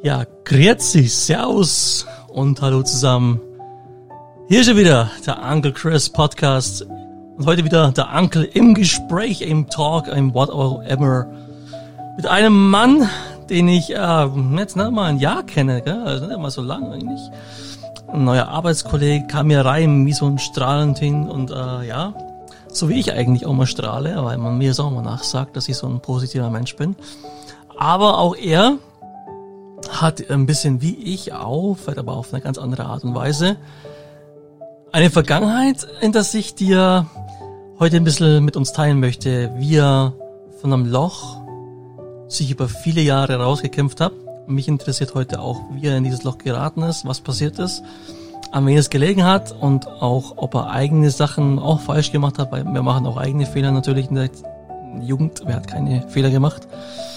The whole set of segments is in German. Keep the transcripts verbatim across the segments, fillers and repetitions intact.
Ja, grüezi, servus und hallo zusammen. Hier ist schon wieder der Uncle Chris Podcast und heute wieder der Uncle im Gespräch, im Talk, im whatever mit einem Mann, den ich äh, jetzt nicht mal ein Jahr kenne, gell? Also nicht mal so lang eigentlich. Ein neuer Arbeitskollege kam mir rein wie so ein strahlend hin und äh, ja, so wie ich eigentlich auch mal strahle, weil man mir auch mal nachsagt, dass ich so ein positiver Mensch bin. Aber auch er hat ein bisschen wie ich auch, vielleicht aber auf eine ganz andere Art und Weise, eine Vergangenheit, in der ich dir heute ein bisschen mit uns teilen möchte, wie er von einem Loch sich über viele Jahre rausgekämpft hat. Mich interessiert heute auch, wie er in dieses Loch geraten ist, was passiert ist, an wen es gelegen hat und auch, ob er eigene Sachen auch falsch gemacht hat, weil wir machen auch eigene Fehler natürlich in der Jugend, wer hat keine Fehler gemacht.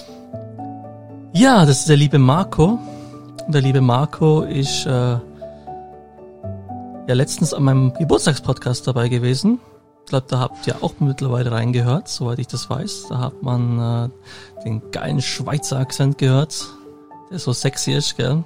Ja, das ist der liebe Marco. Und der liebe Marco ist äh, ja letztens an meinem Geburtstagspodcast dabei gewesen. Ich glaube, da habt ihr auch mittlerweile reingehört, soweit ich das weiß. Da hat man äh, den geilen Schweizer Akzent gehört, der so sexy ist, gell?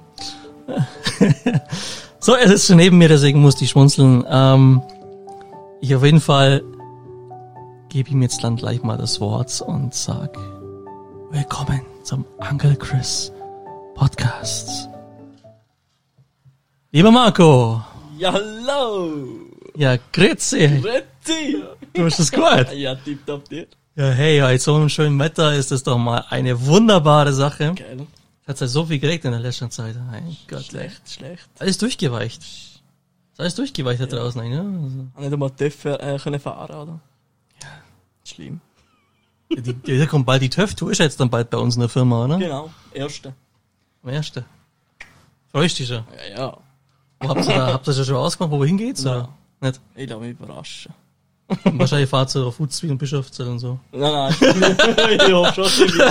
So, er sitzt schon neben mir, deswegen musste ich schmunzeln. Ähm, ich auf jeden Fall gebe ihm jetzt dann gleich mal das Wort und sag willkommen zum Uncle Chris Podcast. Lieber Marco. Ja, hallo. Ja, grüezi. Grüezi. Du hast es gut. Ja, tipptopp dir. Ja, hey, bei so einem schönen Wetter ist das doch mal eine wunderbare Sache. Geil. Hat ja so viel geregnet in der letzten Zeit. Mein Gott. Schlecht, schlecht. Alles durchgeweicht. Ist alles durchgeweicht da draußen, ja. Also. Hab nicht einmal TÜV äh, können fahren, oder? Ja. Schlimm. Die, die, da kommt bald die TÜV, du ist jetzt dann bald bei uns in der Firma, oder? Genau, erste. Am ersten. Freust dich schon? Ja, ja. Wo habt ihr da, habt ihr schon ausgemacht, wo wohin geht's, Nein. oder? Nicht? Ich lasse mich überraschen. Wahrscheinlich fahrt ihr auf Futzwil und Bischofszell und so. Nein, nein. Ich hoffe schon, dass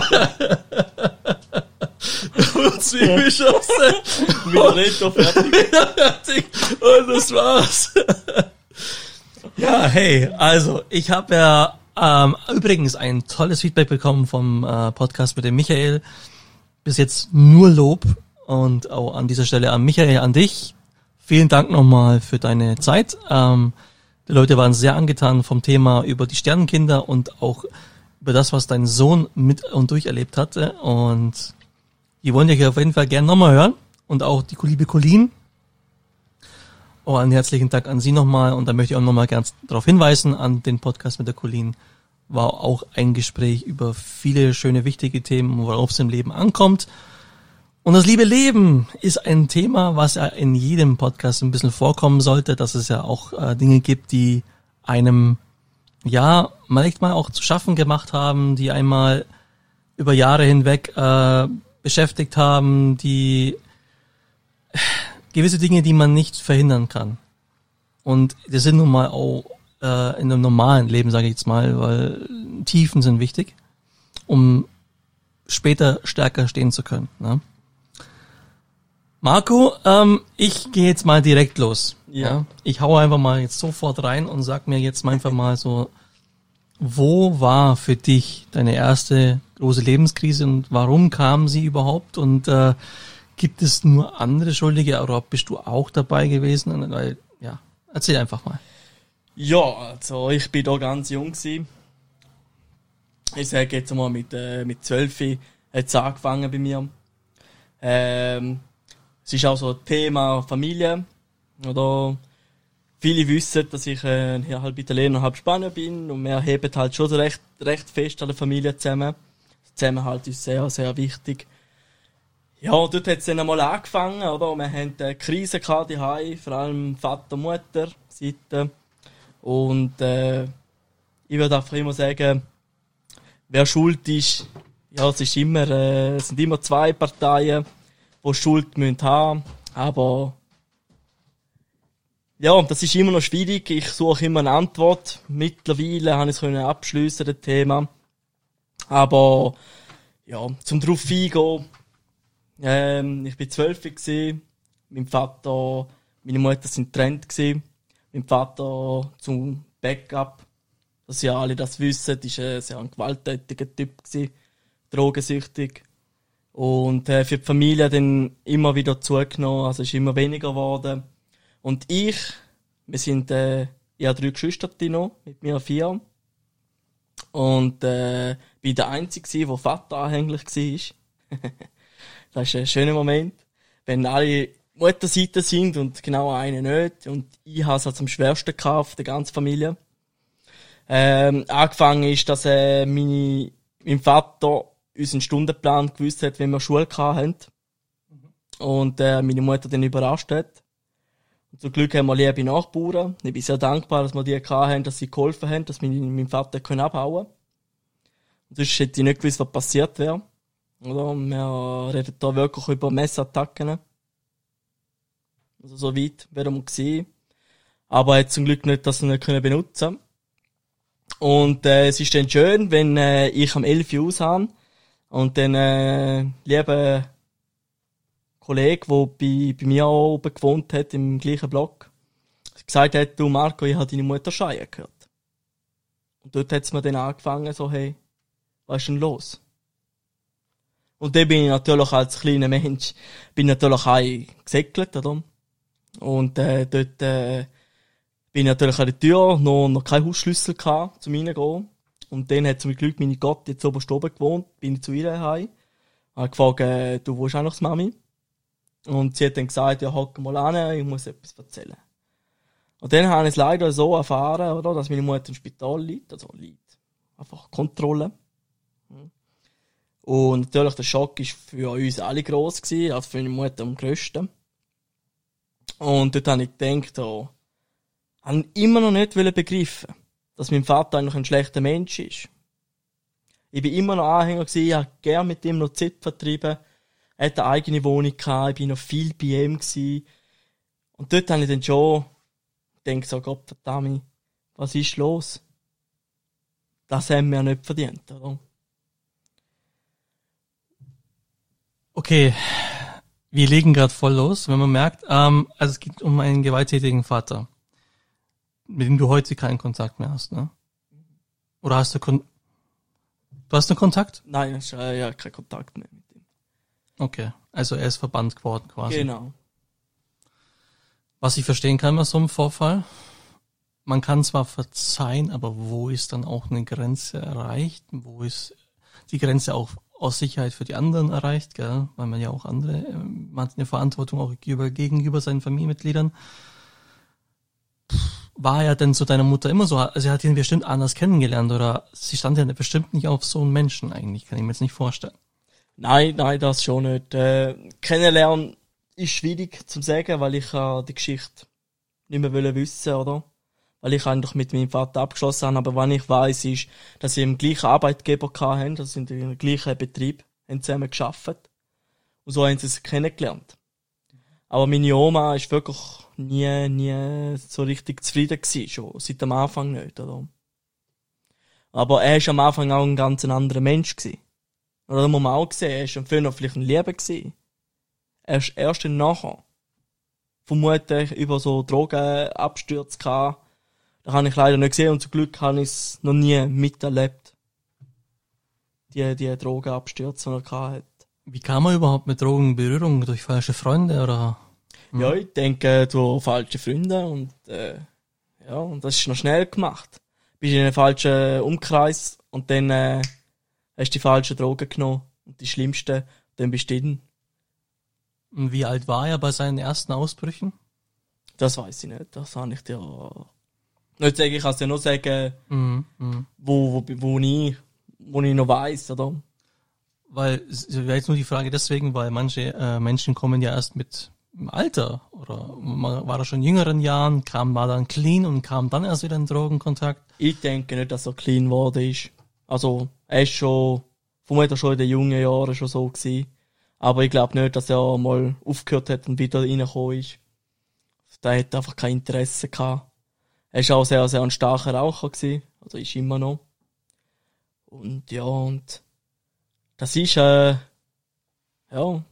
ich Futzwil, Bischofszell. wieder nicht so fertig. Fertig. Und das war's. Ja, hey, also, ich habe ja ähm, übrigens ein tolles Feedback bekommen vom äh, Podcast mit dem Michael. Bis jetzt nur Lob und auch an dieser Stelle an Michael, an dich. Vielen Dank nochmal für deine Zeit. Ähm, die Leute waren sehr angetan vom Thema über die Sternenkinder und auch über das, was dein Sohn mit und durcherlebt hatte. Und die wollen dich auf jeden Fall gerne nochmal hören. Und auch die liebe Colleen. Oh, einen herzlichen Dank an Sie nochmal. Und da möchte ich auch nochmal ganz darauf hinweisen, an den Podcast mit der Colleen. War auch ein Gespräch über viele schöne, wichtige Themen, worauf es im Leben ankommt. Und das liebe Leben ist ein Thema, was ja in jedem Podcast ein bisschen vorkommen sollte, dass es ja auch äh, Dinge gibt, die einem, ja, vielleicht mal auch zu schaffen gemacht haben, die einmal über Jahre hinweg äh, beschäftigt haben, die äh, gewisse Dinge, die man nicht verhindern kann. Und das sind nun mal auch äh, in einem normalen Leben, sage ich jetzt mal, weil Tiefen sind wichtig, um später stärker stehen zu können, ne? Marco, ähm, ich gehe jetzt mal direkt los. Ja. ja. Ich hau einfach mal jetzt sofort rein und sag mir jetzt mal einfach mal so, wo war für dich deine erste große Lebenskrise und warum kam sie überhaupt? Und äh, gibt es nur andere Schuldige oder bist du auch dabei gewesen? Weil, ja, erzähl einfach mal. Ja, also ich bin da ganz jung gewesen. Ich sage jetzt mal mit äh, mit zwölf hat es angefangen bei mir. Ähm, es ist auch so ein Thema Familie. Oder viele wissen, dass ich äh, halb Italiener, halb Spanier bin und wir heben halt schon so recht, recht fest an der Familie zusammen. Zusammenhalt ist sehr, sehr wichtig. Ja, dort hat es dann einmal angefangen, oder? Wir hatten eine Krise gehabt, die Hause, vor allem Vater, Mutter, Seite. Und äh, ich würde einfach immer sagen, wer schuld ist, ja, es ist immer, äh, es sind immer zwei Parteien, die Schuld müssen haben, aber ja, das ist immer noch schwierig. Ich suche immer eine Antwort. Mittlerweile habe ich es abschliessen, das Thema. Aber ja, zum drauf eingehen, ähm, ich war zwölf gewesen, mein Vater, meine Mutter sind getrennt gewesen. Mein Vater zum Backup, dass ja alle das wissen, ist ein sehr ein gewalttätiger Typ gewesen, drogensüchtig. Und äh, für die Familie dann immer wieder zugenommen, also ist immer weniger geworden. Und ich, wir sind, äh, ich habe drei Geschwister noch, mit mir vier. Und äh, bin der Einzige, der Vater anhänglich war. Das ist ein schöner Moment, wenn alle Mutterseite sind und genau eine nicht. Und ich habe es halt am schwersten gehabt, der ganzen Familie. Ähm, angefangen ist, dass äh, meine, mein Vater unseren Stundenplan gewusst hat, wenn wir Schule hatten. Mhm. Und äh, meine Mutter dann überrascht hat. Und zum Glück haben wir liebe Nachbarn. Ich bin sehr dankbar, dass wir die hatten, dass sie geholfen haben, dass mein, mein Vater abhauen konnte. Und sonst hätte ich nicht gewusst, was passiert wäre. Oder? Wir reden da wirklich über Messattacken. Also so weit wären wir gewesen. Aber er hat zum Glück nicht, dass wir nicht benutzen können. Und äh, es ist dann schön, wenn äh, ich am elf Uhr aus habe und dann äh, lieber Kollege, der bei, bei mir auch oben gewohnt hat, im gleichen Block, gesagt hat, du Marco, ich habe deine Mutter schreien gehört. Und dort hat es mir dann angefangen, so, hey, was ist denn los? Und dann bin ich natürlich als kleiner Mensch, bin natürlich auch gesäckelt, oder? Und äh, dort äh, bin ich natürlich an der Tür, noch, noch keinen Hausschlüssel gehabt, zum Reingehen. Und dann hat zum Glück meine Gott jetzt oberst oben gewohnt, bin ich zu ihr heim. Habe gefragt, äh, du, wo ist auch noch das Mami? Und sie hat dann gesagt, ja, hock mal an, ich muss etwas erzählen. Und dann habe ich es leider so erfahren, oder, dass meine Mutter im Spital liegt, also liegt. Einfach Kontrolle. Und natürlich der Schock war für uns alle gross gewesen, also für meine Mutter am grössten. Und dort habe ich gedacht, oh, habe immer noch nicht begriffen, dass mein Vater eigentlich ein schlechter Mensch ist. Ich bin immer noch Anhänger gewesen, ich habe gerne mit ihm noch Zeit vertrieben. Er hatte eine eigene Wohnung gehabt, ich bin noch viel bei ihm gewesen. Und dort habe ich dann schon gedacht, so Gott verdammt, was ist los? Das haben wir nicht verdient, oder? Okay, wir legen gerade voll los, wenn man merkt, ähm, also es geht um einen gewalttätigen Vater, mit dem du heute keinen Kontakt mehr hast, ne? Oder hast du Kon- Du hast einen Kontakt? Nein, ich habe ja keinen Kontakt mehr mit ihm. Okay, also er ist verbannt geworden quasi. Genau. Was ich verstehen kann bei so einem Vorfall, man kann zwar verzeihen, aber wo ist dann auch eine Grenze erreicht? Wo ist die Grenze auch aus Sicherheit für die anderen erreicht, gell? Weil man ja auch andere, man hat eine Verantwortung auch gegenüber, gegenüber seinen Familienmitgliedern. War ja denn zu deiner Mutter immer so, also sie hat ihn bestimmt anders kennengelernt oder sie stand ja bestimmt nicht auf so einen Menschen eigentlich, kann ich mir jetzt nicht vorstellen. Nein, nein, das schon nicht. Äh, kennenlernen ist schwierig zu sagen, weil ich äh, die Geschichte nicht mehr wollen wissen, oder? Weil ich eigentlich mit meinem Vater abgeschlossen habe, aber was ich weiss, ist, dass sie im gleichen Arbeitgeber hatten, dass sie in dem gleichen Betrieb haben zusammen gearbeitet. Und so haben sie sich kennengelernt. Aber meine Oma ist wirklich nie, nie so richtig zufrieden gewesen, schon seit dem Anfang nicht, oder? Aber er ist am Anfang auch ein ganz anderer Mensch gewesen. Oder das muss man auch sehen, er ist am Anfang noch vielleicht ein Lieber gewesen. Er ist erst nachher vermutlich über so Drogenabstürze gehabt. Das habe ich leider nicht gesehen und zum Glück habe ich es noch nie miterlebt. Die, die Drogenabstürze, die er gehabt hat. Wie kam er überhaupt mit Drogen in Berührung? Durch falsche Freunde oder? Hm. Ja, ich denke durch falsche Freunde und äh, ja, und das ist noch schnell gemacht. Bist in einem falschen Umkreis und dann äh, hast du die falschen Drogen genommen und die schlimmsten, dann bist du drin. Und wie alt war er bei seinen ersten Ausbrüchen? Das weiß ich nicht, das kann ich dir nicht sagen. Ich kann es dir nur sagen, mhm, mh. wo, wo, wo, ich, wo ich noch weiss, oder? Weil, es wäre jetzt nur die Frage deswegen, weil manche äh, Menschen kommen ja erst mit im Alter oder man war da schon in jüngeren Jahren, kam mal dann clean und kam dann erst wieder in Drogenkontakt. Ich denke nicht, dass er clean geworden ist. Also, er ist schon, vermutlich schon in den jungen Jahren schon so gewesen. Aber ich glaube nicht, dass er mal aufgehört hat und wieder reingekommen ist. Der hat einfach kein Interesse gehabt. Er war auch sehr, sehr ein starker Raucher gewesen. Also ist immer noch. Und ja, und das ist, äh, ja, ja.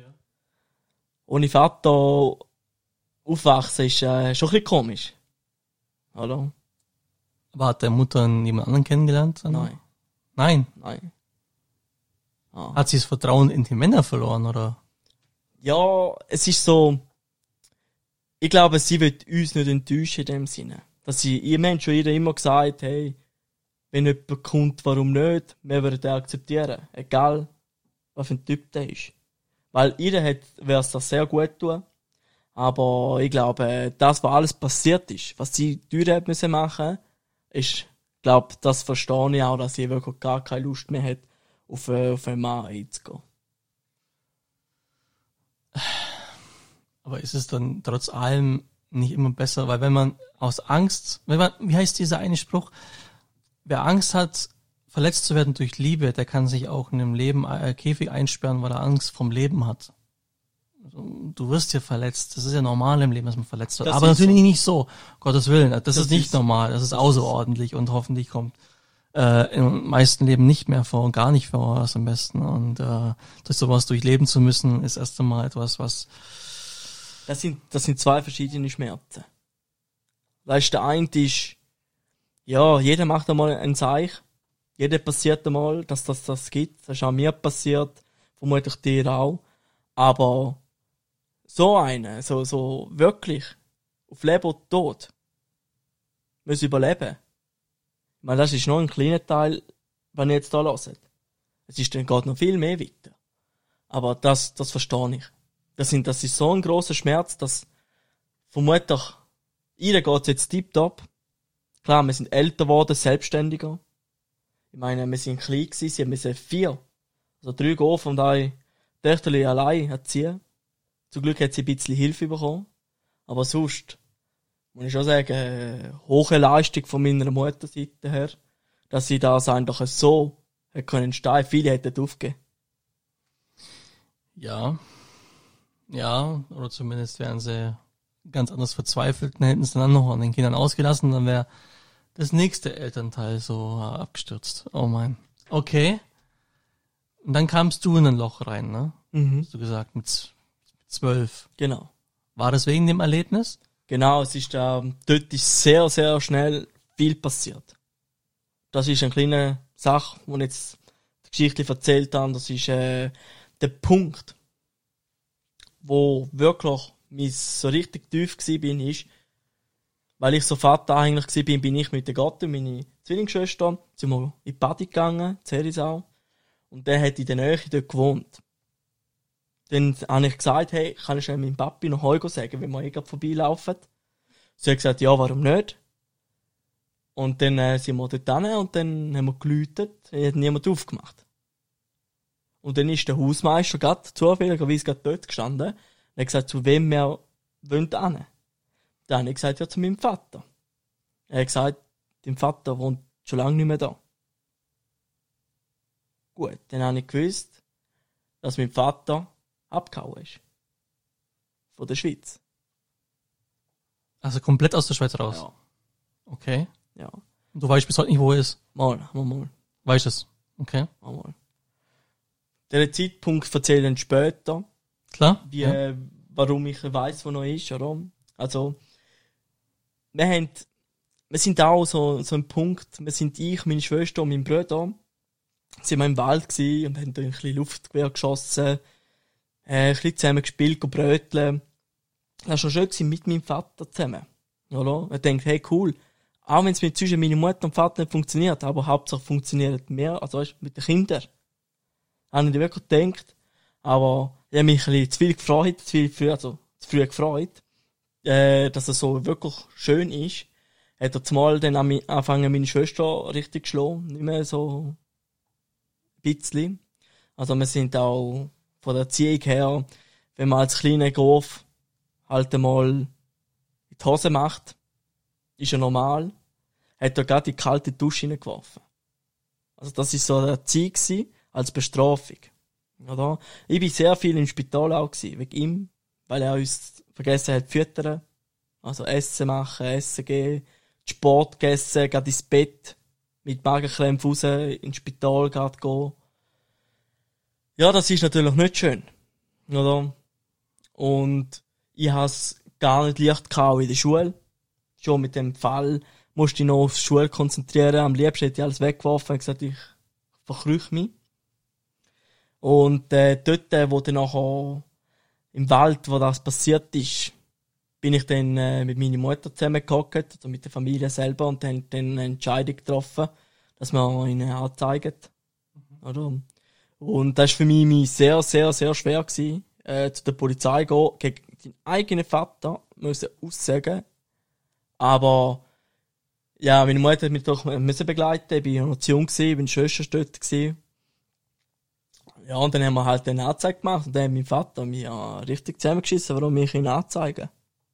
Ohne Vater aufwachsen ist äh, schon ein bisschen komisch. Oder? Aber hat der Mutter jemand anderen kennengelernt? Nein. Nein? Nein. Ah. Hat sie das Vertrauen in die Männer verloren, oder? Ja, es ist so, ich glaube, sie wird uns nicht enttäuschen in dem Sinne. Dass sie, ihr Mensch schon ihr immer gesagt, hey, wenn jemand kommt, warum nicht? Wir würden den akzeptieren. Egal, was für ein Typ der ist. Weil ihr hat, wäre es das sehr gut tun. Aber ich glaube, das, was alles passiert ist, was sie Türen hat müssen machen, ist, ich glaube, das verstehe ich auch, dass sie wirklich gar keine Lust mehr hat, auf, auf einen Mann einzugehen. Aber ist es dann trotz allem nicht immer besser? Weil wenn man aus Angst, wenn man, wie heißt dieser eine Spruch? Wer Angst hat, verletzt zu werden durch Liebe, der kann sich auch in einem Leben äh, Käfig einsperren, weil er Angst vom Leben hat. Du wirst ja verletzt. Das ist ja normal im Leben, dass man verletzt wird. Das Aber ist natürlich so. nicht so. Gottes Willen. Das, das ist nicht ist, normal. Das ist außerordentlich und hoffentlich kommt äh, im meisten Leben nicht mehr vor und gar nicht vor, was am besten. Und äh, durch sowas durchleben zu müssen, ist erst einmal etwas, was... Das sind, das sind zwei verschiedene Schmerzen. Weißt du, der eine ist, ja, jeder macht einmal ein Zeichen. Jeder passiert einmal, dass das das gibt. Das ist auch mir passiert. Vermutlich dir auch. Aber so eine, so, so wirklich, auf Leben und Tod, muss überleben. Ich meine, das ist nur ein kleiner Teil, wenn ihr jetzt da hört. Es ist dann geht noch viel mehr weiter. Aber das, das verstehe ich. Das, sind, das ist so ein grosser Schmerz, dass vermutlich, ihr geht jetzt tiptop. Klar, wir sind älter geworden, selbstständiger. Ich meine, wir sind klein gewesen, sie müssen vier, also drei Golf und ein Töchterchen allein erziehen. Zum Glück hat sie ein bisschen Hilfe bekommen. Aber sonst, muss ich schon sagen, äh, hohe Leistung von meiner Mutterseite her, dass sie das einfach so hat können stehen. Viele hätten aufgegeben. Ja. Ja, oder zumindest wären sie ganz anders verzweifelt und hätten es dann noch an den Kindern ausgelassen, dann wäre das nächste Elternteil so äh, abgestürzt. Oh mein. Okay. Und dann kamst du in ein Loch rein, ne? Mhm. Hast du gesagt, mit z- zwölf. Genau. War das wegen dem Erlebnis? Genau, es ist, ähm, dort ist sehr, sehr schnell viel passiert. Das ist eine kleine Sache, die ich jetzt die Geschichte erzählt habe. Das ist äh, der Punkt, wo wirklich mich so richtig tief gsi bin, ist, weil ich so Vater eigentlich gsi bin, bin ich mit der Gatte, meine Zwillingsschwester, sind wir in die Party gegangen, in Zerisau, und der hat in der Nähe dort gewohnt. Dann habe ich gesagt, hey, kann ich meinem Papi noch heute sagen, wenn wir eh gerade vorbeilaufen? Sie hat gesagt, ja, warum nicht? Und dann äh, sind wir dort hin und dann haben wir geläutet, hat niemand aufgemacht. Und dann ist der Hausmeister gerade zufälligerweise gerade dort gestanden und hat gesagt, zu wem wir wollen hin. Dann habe ich gesagt, ja, zu meinem Vater. Er hat gesagt, dein Vater wohnt schon lange nicht mehr da. Gut, dann habe ich gewusst, dass mein Vater abgehauen ist. Von der Schweiz. Also komplett aus der Schweiz raus? Ja. Okay. Ja. Und du weißt bis heute nicht, wo er ist? Mal, mal, mal. Weißt es? Okay. mal, mal. Den Zeitpunkt erzähle ich später, Klar? wie, Ja. äh, warum ich weiss, wo noch ist, oder? Also, wir haben, wir sind auch so, so ein Punkt, wir sind ich, meine Schwester und mein Bruder, sind wir im Wald gsi und haben da ein bisschen Luftgewehr geschossen, äh, ein bisschen zusammen gespielt, gebröteln. Das war schon schön gewesen, mit meinem Vater zusammen, oder? Er denkt, hey, cool, auch wenn es mit zwischen meiner Mutter und Vater nicht funktioniert, aber Hauptsache funktioniert mehr, also weißt, mit den Kindern. Habe ich wirklich gedacht, aber ich habe mich ein bisschen zu viel gefreut, zu viel früh, also zu früh gefreut, äh, dass es so wirklich schön ist. Hat er zumal dann angefangen, meine Schwester richtig geschlagen, nicht mehr so ein bisschen. Also wir sind auch von der Erziehung her, wenn man als kleiner Grof halt einmal in die Hose macht, ist ja normal, hat er gerade in die kalte Dusche hineingeworfen. Also das ist so eine Erziehung gewesen, als Bestrafung. Oder? Ich war sehr viel im Spital auch gewesen, wegen ihm, weil er uns vergessen hat zu füttern. Also Essen machen, Essen geben, Sport gegessen, gerade ins Bett, mit Magenkrämpfen raus, ins Spital gerade gehen. Ja, das ist natürlich nicht schön. Oder? Und ich habe es gar nicht leicht gehabt in der Schule. Schon mit dem Fall musste ich noch auf die Schule konzentrieren. Am liebsten hätte ich alles weggeworfen und gesagt, ich verkrüche mich. Und äh, dort, äh, wo dann nachher im Wald, wo das passiert ist, bin ich dann äh, mit meiner Mutter zusammengehockt, also mit der Familie selber, und haben dann eine Entscheidung getroffen, dass wir ihn anzeigen. Mhm. Oder? Und das war für mich sehr, sehr, sehr schwer gewesen, äh, zu der Polizei gehen, gegen deinen eigenen Vater müssen aussagen. Aber ja, meine Mutter hat mich doch müssen begleiten. Ich war noch zu jung, ich war Schwester dort. Ja, und dann haben wir halt eine Anzeige gemacht. Und dann hat mein Vater mich ja richtig zusammengeschissen, warum ich ihn anzeigen.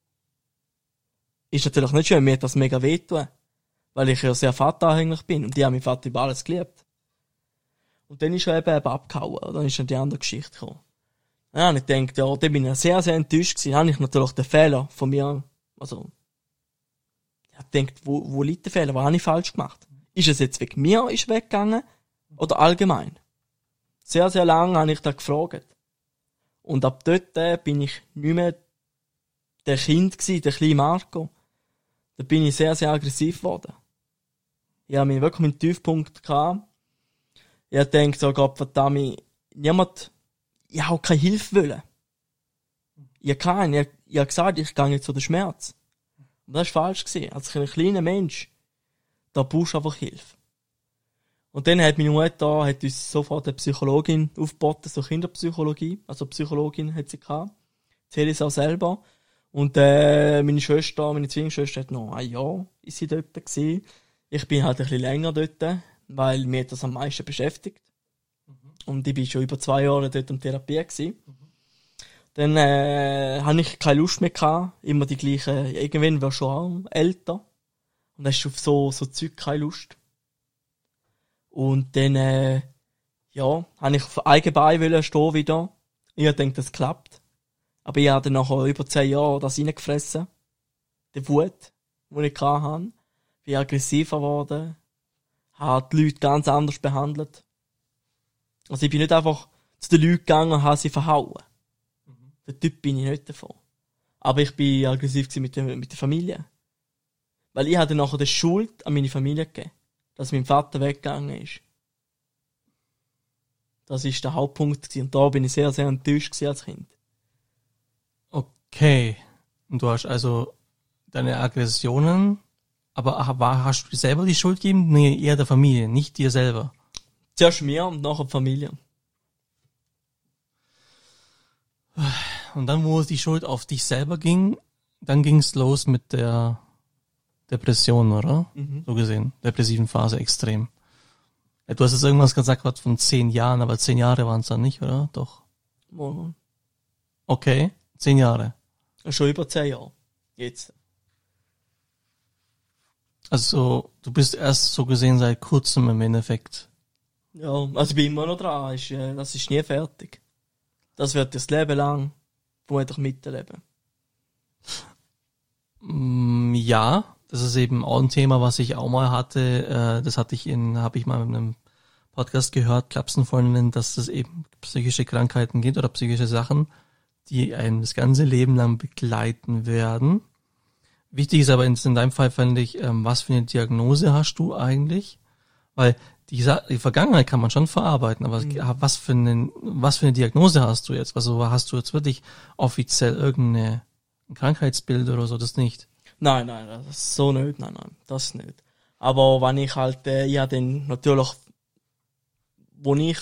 Ist natürlich nicht schön, mir hat das mega wehtun. Weil ich ja sehr vateranhänglich bin. Und die haben meinen Vater über alles geliebt. Und dann ist er eben, eben abgehauen. Und dann ist dann die andere Geschichte gekommen. Ja, und ich denke, ja, da bin ich sehr, sehr enttäuscht gewesen. Dann habe ich natürlich den Fehler von mir, also, ich habe gedacht, wo, wo liegt der Fehler? Was habe ich falsch gemacht? Ist es jetzt wegen mir ist weggegangen? Oder allgemein? Sehr, sehr lange habe ich da gefragt. Und ab dort äh, bin ich nicht mehr der Kind gewesen, der kleine Marco. Da bin ich sehr, sehr aggressiv geworden. Ich habe mich wirklich mit dem Tiefpunkt gehabt. Ich habe gedacht, so Gott verdammt, niemand, ich habe keine Hilfe wollen. Ich habe keinen, ich, ich habe gesagt, ich gehe jetzt zu den Schmerz. Und das war falsch gewesen. Als ein kleiner Mensch, da brauchst du einfach Hilfe. Und dann hat meine Mutter hat uns sofort eine Psychologin aufgeboten, so Kinderpsychologie, also Psychologin hat sie gehabt. Erzähle ich es auch selber. Und äh, meine Schwester, meine Zwillingsschwester hat noch ein Jahr ist sie dort gewesen. Ich bin halt ein bisschen länger dort, weil mich das am meisten beschäftigt. Mhm. Und ich bin schon über zwei Jahre dort in Therapie gewesen. Mhm. Dann äh, habe ich keine Lust mehr gehabt, immer die gleichen, irgendwann war schon auch älter. Und hast auf so, so Zeug keine Lust. Und dann, äh, ja, habe ich auf eigenen Beinen stehen wieder. Ich denke, das klappt. Aber ich habe dann nachher über zehn Jahre das reingefressen. Die Wut, die ich hatte. Bin aggressiver geworden. Habe die Leute ganz anders behandelt. Also ich bin nicht einfach zu den Leuten gegangen und habe sie verhauen. Mhm. Der Typ bin ich nicht davon. Aber ich bin aggressiv mit der, mit der Familie. Weil ich hatte nachher die Schuld an meine Familie gegeben. Dass mein Vater weggegangen ist. Das war der Hauptpunkt gewesen. Und da bin ich sehr, sehr enttäuscht als Kind. Okay. Und du hast also deine Aggressionen, aber war, hast du selber die Schuld gegeben? Nee, eher der Familie, nicht dir selber. Zuerst mir und nachher die Familie. Und dann, wo die Schuld auf dich selber ging, dann ging es los mit der Depression, oder? Mhm. So gesehen. Depressiven Phase extrem. Du hast jetzt irgendwas gesagt gerade von zehn Jahren, aber zehn Jahre waren es dann nicht, oder? Doch. Oh. Okay, zehn Jahre. Schon über zehn Jahre. Jetzt. Also, du bist erst so gesehen seit kurzem im Endeffekt. Ja, also ich bin immer noch dran. Das ist nie fertig. Das wird das Leben lang, wo ich miterleben. Ja, das ist eben auch ein Thema, was ich auch mal hatte. Das hatte ich in, habe ich mal in einem Podcast gehört, Klapsenfreundinnen, dass es eben psychische Krankheiten gibt oder psychische Sachen, die einen das ganze Leben lang begleiten werden. Wichtig ist aber in, in deinem Fall, fand ich, ähm, was für eine Diagnose hast du eigentlich? Weil die, die Vergangenheit kann man schon verarbeiten, aber mhm. was für eine, was für eine Diagnose hast du jetzt? Also hast du jetzt wirklich offiziell irgendeine ein Krankheitsbild oder so, das nicht? Nein, nein, das ist so nicht, nein, nein, das nicht. Aber wenn ich halt, äh, ja, dann natürlich, wo ich,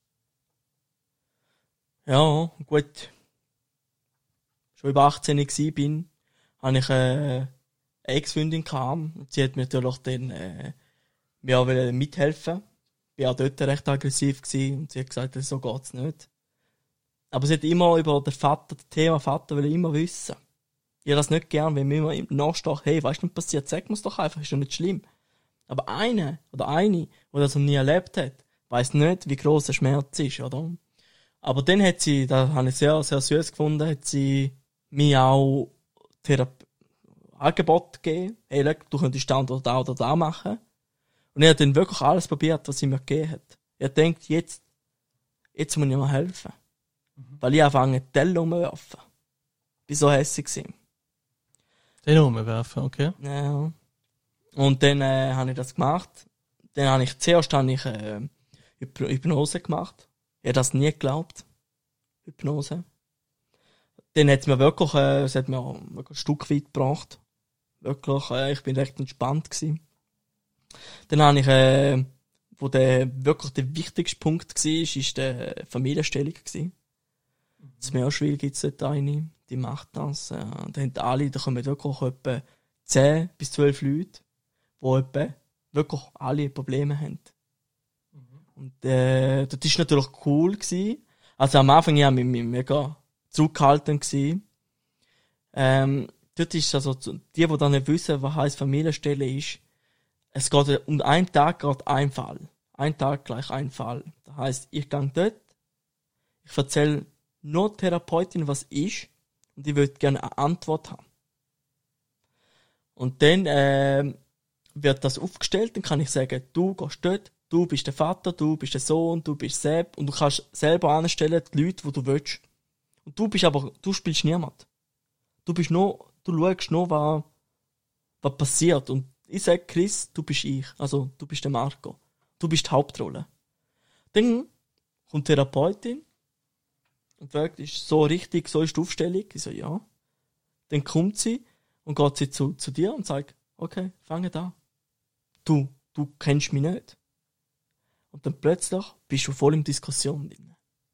ja, gut, schon über achtzehn gsi bin, habe ich äh, eine Ex-Freundin gehabt. Und sie hat mir natürlich dann äh, mir auch mithelfen. Ich war auch dort recht aggressiv gewesen und sie hat gesagt, so geht's nicht. Aber sie hat immer über den Vater, das Thema Vater will immer wissen. Ich habe das nicht gern, wenn mir immer nachsteht, hey, weißt du, was passiert? Sag mir's doch einfach, ist doch nicht schlimm. Aber eine oder eine, die das noch nie erlebt hat, weiss nicht, wie gross der Schmerz ist, oder? Aber dann hat sie, da habe ich sehr, sehr süß gefunden, hat sie mir auch Therapie Angebot gegeben. Hey, look, du könntest da oder da oder da machen. Und ich habe dann wirklich alles probiert, was sie mir gegeben hat. Ich denke, jetzt, jetzt muss ich mir helfen. Mhm. Weil ich anfange, die Teller umwerfen. Ich war so hässlich gewesen. Teller umwerfen, okay. Ja. Und dann äh, habe ich das gemacht. Dann habe ich, zuerst habe ich äh, Hypnose gemacht. Ich habe das nie geglaubt. Hypnose. Dann hat es mir wirklich, äh, es hat mir wirklich ein Stück weit gebracht. Wirklich, äh, ich bin recht entspannt gewesen. Dann habe ich, äh, wo der wirklich der wichtigste Punkt war, ist die Familienstellung gewesen. Mhm. In Meerschwil gibt es dort eine, die macht das. Äh, da haben alle, da kommen wirklich etwa zehn bis zwölf Leute, die etwa wirklich alle Probleme haben. Mhm. Und äh, das war natürlich cool gewesen. Also am Anfang ja, ich war mega zurückhaltend gewesen. Ähm, dort ist also, die, die dann nicht wissen, was heisst Familienstelle ist, es geht um einen Tag geht ein Fall. Ein Tag gleich ein Fall. Das heisst, ich gehe dort, ich erzähle nur der Therapeutin, was ist, und ich würde gerne eine Antwort haben. Und dann äh, wird das aufgestellt, dann kann ich sagen, du gehst dort, du bist der Vater, du bist der Sohn, du bist Sepp, und du kannst selber anstellen, die Leute, die du willst. Und du bist aber, du spielst niemand. Du bist nur, du schaust nur, was, was passiert. Und ich sage, Chris, du bist ich. Also, du bist der Marco. Du bist die Hauptrolle. Dann kommt die Therapeutin und fragt, ist so richtig, so ist die Aufstellung? Ich so, ja. Dann kommt sie und geht sie zu, zu dir und sagt, okay, fange an. Du, du kennst mich nicht. Und dann plötzlich bist du voll in Diskussion drin.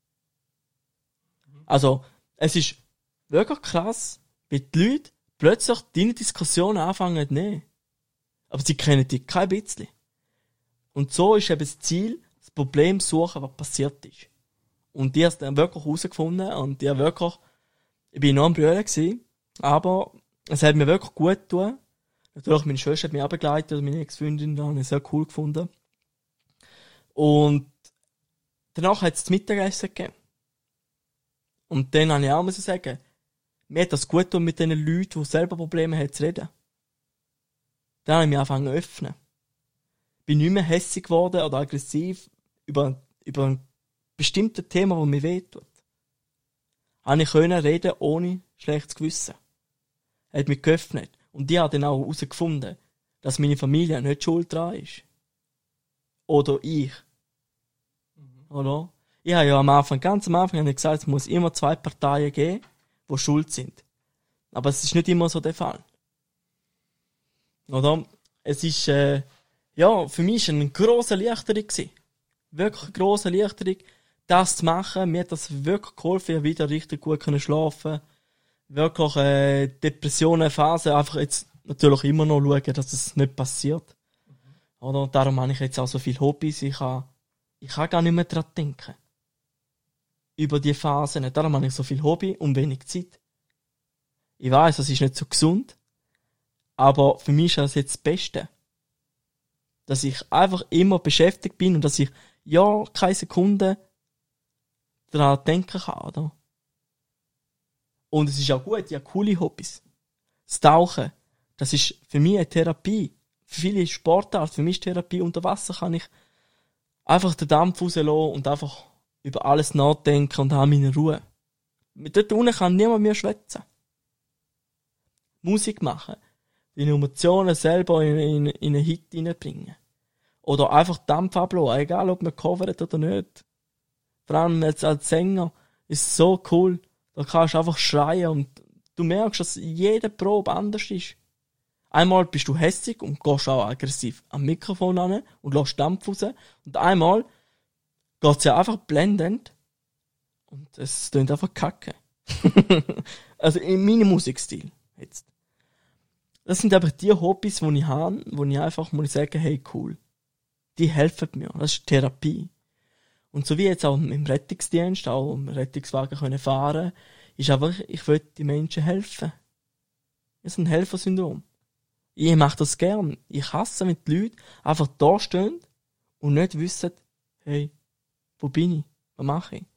Also, es ist wirklich krass, wie die Leute plötzlich deine Diskussion anfangen zu nehmen. Aber sie kennen dich kein bisschen. Und so ist eben das Ziel, das Problem suchen, was passiert ist. Und die hast dann wirklich herausgefunden und die haben wirklich, ich bin noch am Brüllen gewesen, aber es hat mir wirklich gut getan. Natürlich, meine Schwester hat mich auch begleitet, meine Ex-Freundin, da habe ich sehr cool gefunden. Und danach hat es das Mittagessen gegeben. Und dann habe ich auch sagen, mir hat das gut getan, mit den Leuten, die selber Probleme haben, zu reden. Dann habe ich mich angefangen zu öffnen. Bin nicht mehr hässig geworden oder aggressiv über, über ein bestimmtes Thema, das mir wehtut. Habe ich können reden ohne schlechtes Gewissen. Hat mich geöffnet. Und die hat dann auch herausgefunden, dass meine Familie nicht schuld dran ist. Oder ich. Mhm. Oder? Ich habe ja am Anfang, ganz am Anfang, habe ich gesagt, es muss immer zwei Parteien geben, die schuld sind. Aber es ist nicht immer so der Fall. Oder? Es ist, äh, ja, für mich eine grosse Erleichterung gewesen. Wirklich eine grosse Erleichterung, das zu machen. Mir hat das wirklich geholfen, ich wieder richtig gut können schlafen. Wirklich, äh, Depressionen, Phase, einfach jetzt natürlich immer noch schauen, dass das nicht passiert. Mhm. Oder? Darum habe ich jetzt auch so viele Hobbys, ich kann, ich kann gar nicht mehr dran denken. Über die Phasen. Darum habe ich so viel Hobby und wenig Zeit. Ich weiss, das ist nicht so gesund. Aber für mich ist das jetzt das Beste. Dass ich einfach immer beschäftigt bin und dass ich ja keine Sekunde daran denken kann. Oder? Und es ist auch gut, ich habe coole Hobbys. Das Tauchen, das ist für mich eine Therapie. Für viele Sportarten, für mich ist Therapie. Unter Wasser kann ich einfach den Dampf rauslassen und einfach über alles nachdenken und habe meine Ruhe. Mit dort unten kann niemand mehr schwätzen. Musik machen. Die Emotionen selber in, in, in einen Hit hineinbringen. Oder einfach Dampf ablassen, egal ob man covert oder nicht. Vor allem jetzt als Sänger ist so cool. Da kannst du einfach schreien und du merkst, dass jede Probe anders ist. Einmal bist du hässig und gehst auch aggressiv am Mikrofon an und lässt Dampf raus. Und einmal geht es ja einfach blendend und es klingt einfach kacke. Also in meinem Musikstil jetzt. Das sind einfach die Hobbys, die ich habe, wo ich einfach muss sagen, hey, cool. Die helfen mir. Das ist Therapie. Und so wie jetzt auch im Rettungsdienst, auch im Rettungswagen können fahren, ist einfach, ich will den Menschen helfen. Das ist ein Helfersyndrom. Ich mache das gern. Ich hasse, wenn die Leute einfach da stehen und nicht wissen, hey, wo bin ich? Was mache ich?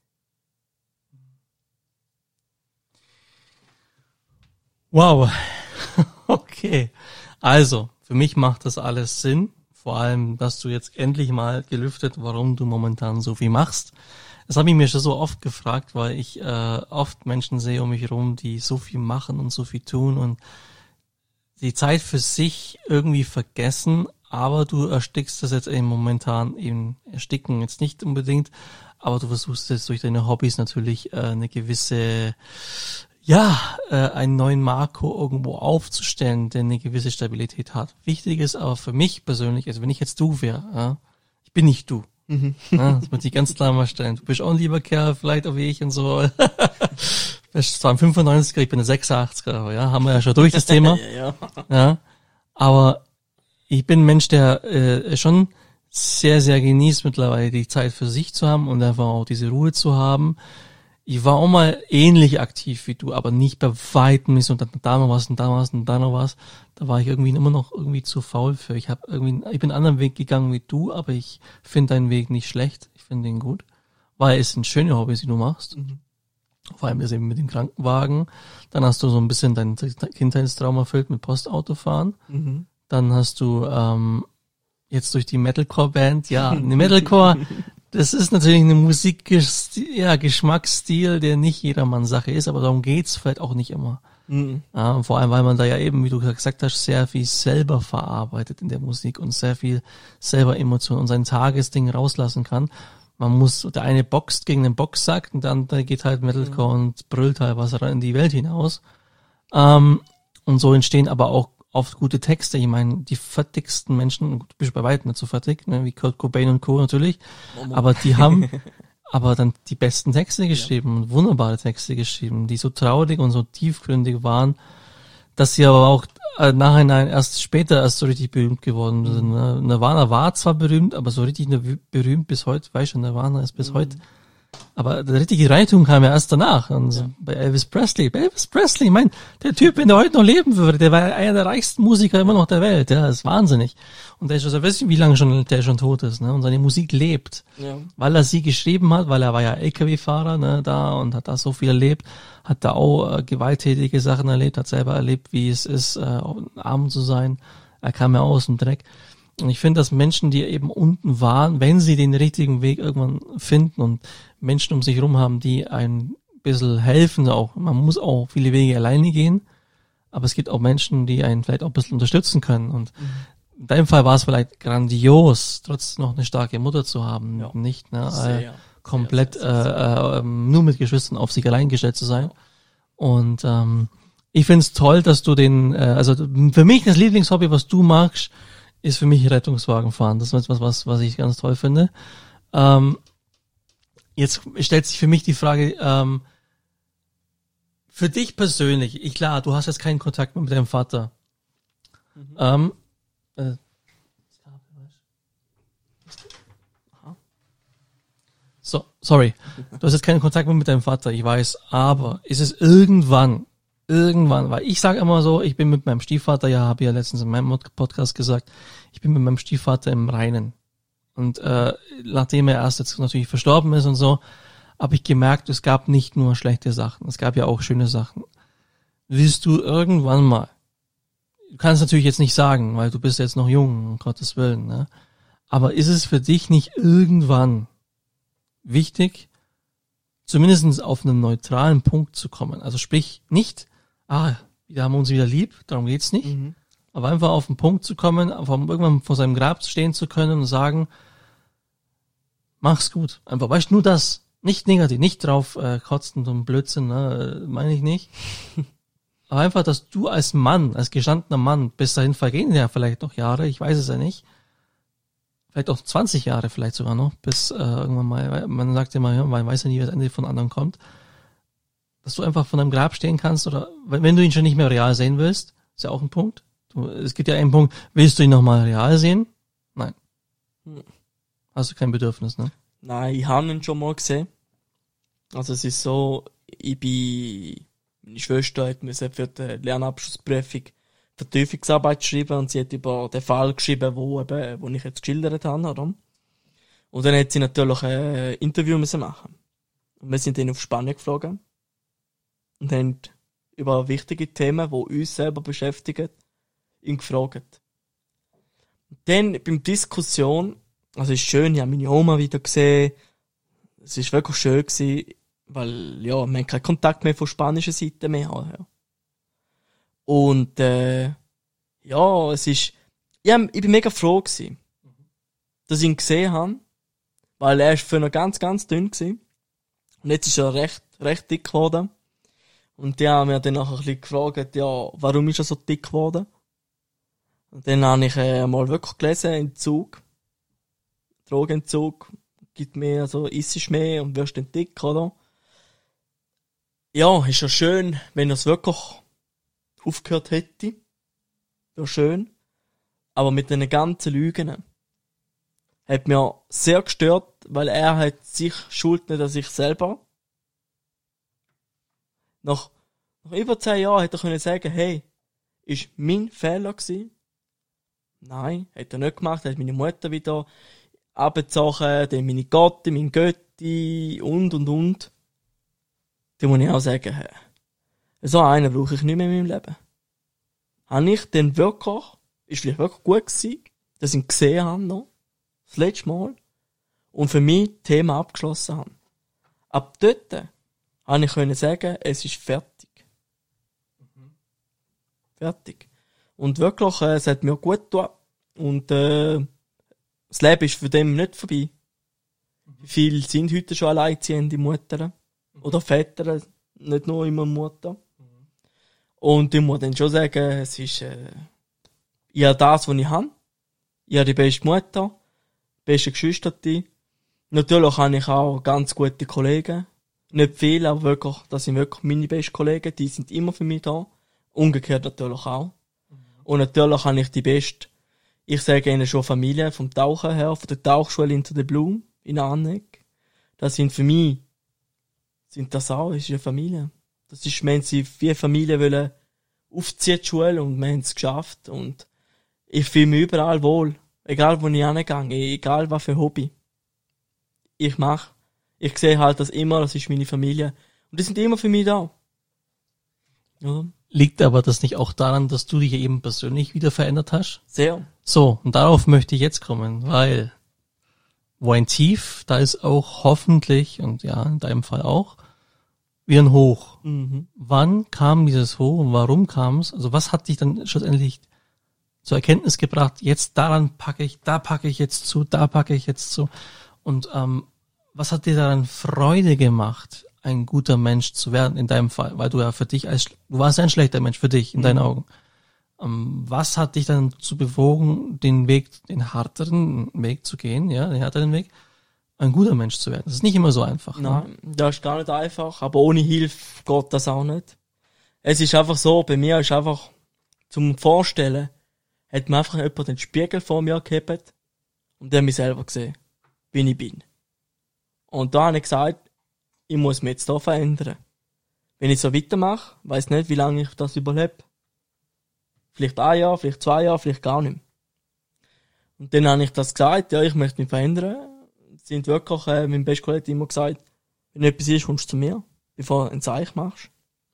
Wow. Okay. Also, für mich macht das alles Sinn. Vor allem, dass du jetzt endlich mal gelüftet, warum du momentan so viel machst. Das habe ich mir schon so oft gefragt, weil ich äh, oft Menschen sehe um mich herum, die so viel machen und so viel tun und die Zeit für sich irgendwie vergessen, aber du erstickst das jetzt eben momentan eben ersticken jetzt nicht unbedingt, aber du versuchst jetzt durch deine Hobbys natürlich äh, eine gewisse, ja, äh, einen neuen Marco irgendwo aufzustellen, der eine gewisse Stabilität hat. Wichtig ist aber für mich persönlich, also wenn ich jetzt du wäre, ja, ich bin nicht du. Mhm. Ja, das muss ich ganz klar mal stellen. Du bist auch ein lieber Kerl, vielleicht auch wie ich und so. Du bist zwar ein fünfundneunziger, ich bin ein sechsundachtziger, ja, haben wir ja schon durch das Thema. ja, ja. Ja, aber ich bin ein Mensch, der äh, schon sehr, sehr genießt mittlerweile die Zeit für sich zu haben und einfach auch diese Ruhe zu haben. Ich war auch mal ähnlich aktiv wie du, aber nicht bei weitem nicht so, und dann da noch was und da was und da noch was. Da war ich irgendwie immer noch irgendwie zu faul für. Ich habe irgendwie, ich bin einen anderen Weg gegangen wie du, aber ich finde deinen Weg nicht schlecht. Ich finde ihn gut, weil es sind schöne Hobbys, die du machst. Mhm. Vor allem das eben mit dem Krankenwagen. Dann hast du so ein bisschen dein Kindheitstraum erfüllt mit Postautofahren. Mhm. Dann hast du ähm, jetzt durch die Metalcore-Band, ja, eine Metalcore. Das ist natürlich eine Musik, ja, Geschmacksstil, der nicht jedermanns Sache ist, aber darum geht's vielleicht auch nicht immer. Mhm. Ja, und vor allem, weil man da ja eben, wie du gesagt hast, sehr viel selber verarbeitet in der Musik und sehr viel selber Emotionen und sein Tagesding rauslassen kann. Man muss, der eine boxt gegen den Boxsack und dann der geht halt Metalcore mhm. und brüllt halt was in die Welt hinaus. Ähm, und so entstehen aber auch oft gute Texte. Ich meine, die fertigsten Menschen, du bist bei weitem nicht so fertig, ne, wie Kurt Cobain und Co. natürlich, oh, aber die haben aber dann die besten Texte geschrieben, ja. wunderbare Texte geschrieben, die so traurig und so tiefgründig waren, dass sie aber auch äh, nachhinein erst später erst so richtig berühmt geworden sind. Mhm. Ne? Nirvana war zwar berühmt, aber so richtig berühmt bis heute, weißt du, Nirvana ist bis mhm. heute. Aber der richtige Reichtum kam ja erst danach. Und ja. bei Elvis Presley. Bei Elvis Presley, ich mein, der Typ, wenn der heute noch leben würde, der war einer der reichsten Musiker immer noch der Welt. Ja, das ist wahnsinnig. Und der ist schon, weiß nicht, wie lange schon der schon tot ist, ne? Und seine Musik lebt. Ja. Weil er sie geschrieben hat, weil er war ja L K W-Fahrer, ne, da und hat da so viel erlebt, hat da auch äh, gewalttätige Sachen erlebt, hat selber erlebt, wie es ist, äh, arm zu sein. Er kam ja auch aus dem Dreck. Und ich finde, dass Menschen, die eben unten waren, wenn sie den richtigen Weg irgendwann finden und Menschen um sich herum haben, die ein bisschen helfen, auch, man muss auch viele Wege alleine gehen, aber es gibt auch Menschen, die einen vielleicht auch ein bisschen unterstützen können. Und mhm. in deinem Fall war es vielleicht grandios, trotz noch eine starke Mutter zu haben, ja. nicht ne, sehr, komplett sehr, sehr, sehr, äh, äh, nur mit Geschwistern auf sich allein gestellt zu sein. Und ähm, ich finde es toll, dass du den, äh, also für mich das Lieblingshobby, was du magst, ist für mich Rettungswagen fahren. Das ist etwas, was, was ich ganz toll finde. Ähm, jetzt stellt sich für mich die Frage, ähm, für dich persönlich, ich klar, du hast jetzt keinen Kontakt mehr mit deinem Vater. Mhm. Ähm, äh, so, sorry. Du hast jetzt keinen Kontakt mehr mit deinem Vater, ich weiß, aber ist es irgendwann, irgendwann, weil ich sage immer so, ich bin mit meinem Stiefvater, ja, habe ja letztens in meinem Podcast gesagt, ich bin mit meinem Stiefvater im Reinen. Und äh, nachdem er erst jetzt natürlich verstorben ist und so, habe ich gemerkt, es gab nicht nur schlechte Sachen, es gab ja auch schöne Sachen. Willst du irgendwann mal, du kannst natürlich jetzt nicht sagen, weil du bist jetzt noch jung, um Gottes Willen, ne? Aber ist es für dich nicht irgendwann wichtig, zumindest auf einen neutralen Punkt zu kommen? Also sprich, nicht, ah, wir haben uns wieder lieb, darum geht's nicht, mhm. aber einfach auf den Punkt zu kommen, einfach irgendwann vor seinem Grab stehen zu können und sagen, mach's gut. Einfach, weißt du, nur das. Nicht negativ, nicht drauf äh, kotzen und Blödsinn, ne, meine ich nicht. Aber einfach, dass du als Mann, als gestandener Mann, bis dahin vergehen ja vielleicht noch Jahre, ich weiß es ja nicht, vielleicht auch zwanzig Jahre vielleicht sogar noch, bis äh, irgendwann mal, man sagt ja mal, ja, man weiß ja nie, was Ende von anderen kommt, dass du einfach von deinem Grab stehen kannst oder wenn, wenn du ihn schon nicht mehr real sehen willst, ist ja auch ein Punkt. Du, es gibt ja einen Punkt, willst du ihn nochmal real sehen? Nein. Hm. Hast du kein Bedürfnis, ne? Nein, ich habe ihn schon mal gesehen. Also es ist so, ich bin, meine Schwester hat müssen für die Lernabschlussprüfung Vertiefungsarbeit schreiben und sie hat über den Fall geschrieben, wo eben, wo ich jetzt geschildert habe, oder? Und dann hat sie natürlich ein Interview müssen machen. Und wir sind dann auf Spanien geflogen und haben über wichtige Themen, die uns selber beschäftigen, ihn gefragt. Und dann beim Diskussion, also es ist schön, ich habe meine Oma wieder gesehen. Es ist wirklich schön gewesen, weil, ja, wir haben keinen Kontakt mehr von spanischer Seite mehr. Ja. Und, äh, ja, es ist, ja, ich bin mega froh gewesen, dass ich ihn gesehen habe, Weil er ist für noch ganz, ganz dünn gewesen. Und jetzt ist er recht, recht dick geworden. Und die haben mir dann nachher ein bisschen gefragt, ja, warum ist er so dick geworden? Und dann habe ich äh, mal wirklich gelesen, Entzug. Drogenentzug. Gibt mehr, also isst mehr und wirst dann dick, oder? Ja, ist ja schön, wenn er es wirklich aufgehört hätte. Wäre schön. Aber mit den ganzen Lügen hat mir sehr gestört, weil er hat sich schuld nicht an sich selber. Nach, nach über zehn Jahren hätte er können sagen, hey, ist mein Fehler gewesen? Nein, hat er nicht gemacht. Er hat meine Mutter wieder abgezogen, dann meine Gotte, mein Götti und, und, und. Da muss ich auch sagen, hey, so einen brauche ich nicht mehr in meinem Leben. Habe ich denn wirklich, ist vielleicht wirklich gut gewesen, dass ich ihn gesehen habe noch, das letzte Mal, und für mich das Thema abgeschlossen habe. Ab dort habe ich können sagen, es ist fertig. Mhm. Fertig. Und wirklich, äh, es hat mir gut getan. Und äh, das Leben ist für dem nicht vorbei. Mhm. Viele sind heute schon alleinziehende Mutter. Mhm. Oder Väter, nicht nur immer Mutter. Mhm. Und ich muss dann schon sagen, es ist äh, ich habe das, was ich habe. Ich habe die beste Mutter, die beste Geschwister. Natürlich habe ich auch ganz gute Kollegen. Nicht viele, aber wirklich, das sind wirklich meine besten Kollegen. Die sind immer für mich da. Umgekehrt natürlich auch. Mhm. Und natürlich habe ich die beste, ich sage ihnen schon Familie, vom Tauchen her, von der Tauchschule Into the Bloom in Anneck. Das sind für mich, sind das auch, das ist eine Familie. Das ist, wir haben sie wie eine Familie wollen aufziehen, die Schule, und wir haben es geschafft. Und ich fühle mich überall wohl. Egal, wo ich hingehe, egal was für Hobby ich mache. Ich sehe halt das immer, das ist meine Familie. Und die sind immer für mich da. Ja. Liegt aber das nicht auch daran, dass du dich eben persönlich wieder verändert hast? Sehr. So, und darauf möchte ich jetzt kommen, weil wo ein Tief, da ist auch hoffentlich, und ja, in deinem Fall auch, wieder ein Hoch. Mhm. Wann kam dieses Hoch und warum kam es? Also was hat dich dann schlussendlich zur Erkenntnis gebracht, jetzt daran packe ich, da packe ich jetzt zu, da packe ich jetzt zu. Und ähm, was hat dir daran Freude gemacht, ein guter Mensch zu werden in deinem Fall? Weil du ja für dich, als du warst ein schlechter Mensch für dich in mhm. deinen Augen. Ähm, was hat dich dann zu bewogen, den Weg, den harteren Weg zu gehen, ja, den härteren Weg, ein guter Mensch zu werden? Das ist nicht immer so einfach. Nein, ne? Das ist gar nicht einfach, aber ohne Hilfe geht das auch nicht. Es ist einfach so, bei mir ist einfach zum Vorstellen, hat mir einfach jemand den Spiegel vor mir gehabt und der mich selber gesehen, wie ich bin. Und da habe ich gesagt, ich muss mich jetzt hier verändern. Wenn ich so weitermache, weiss nicht, wie lange ich das überlebe. Vielleicht ein Jahr, vielleicht zwei Jahre, vielleicht gar nicht mehr. Und dann habe ich das gesagt, ja, ich möchte mich verändern. Sind wirklich, äh, mein bester Kollege hat immer gesagt, wenn etwas ist, kommst du zu mir, bevor du ein Zeichen machst.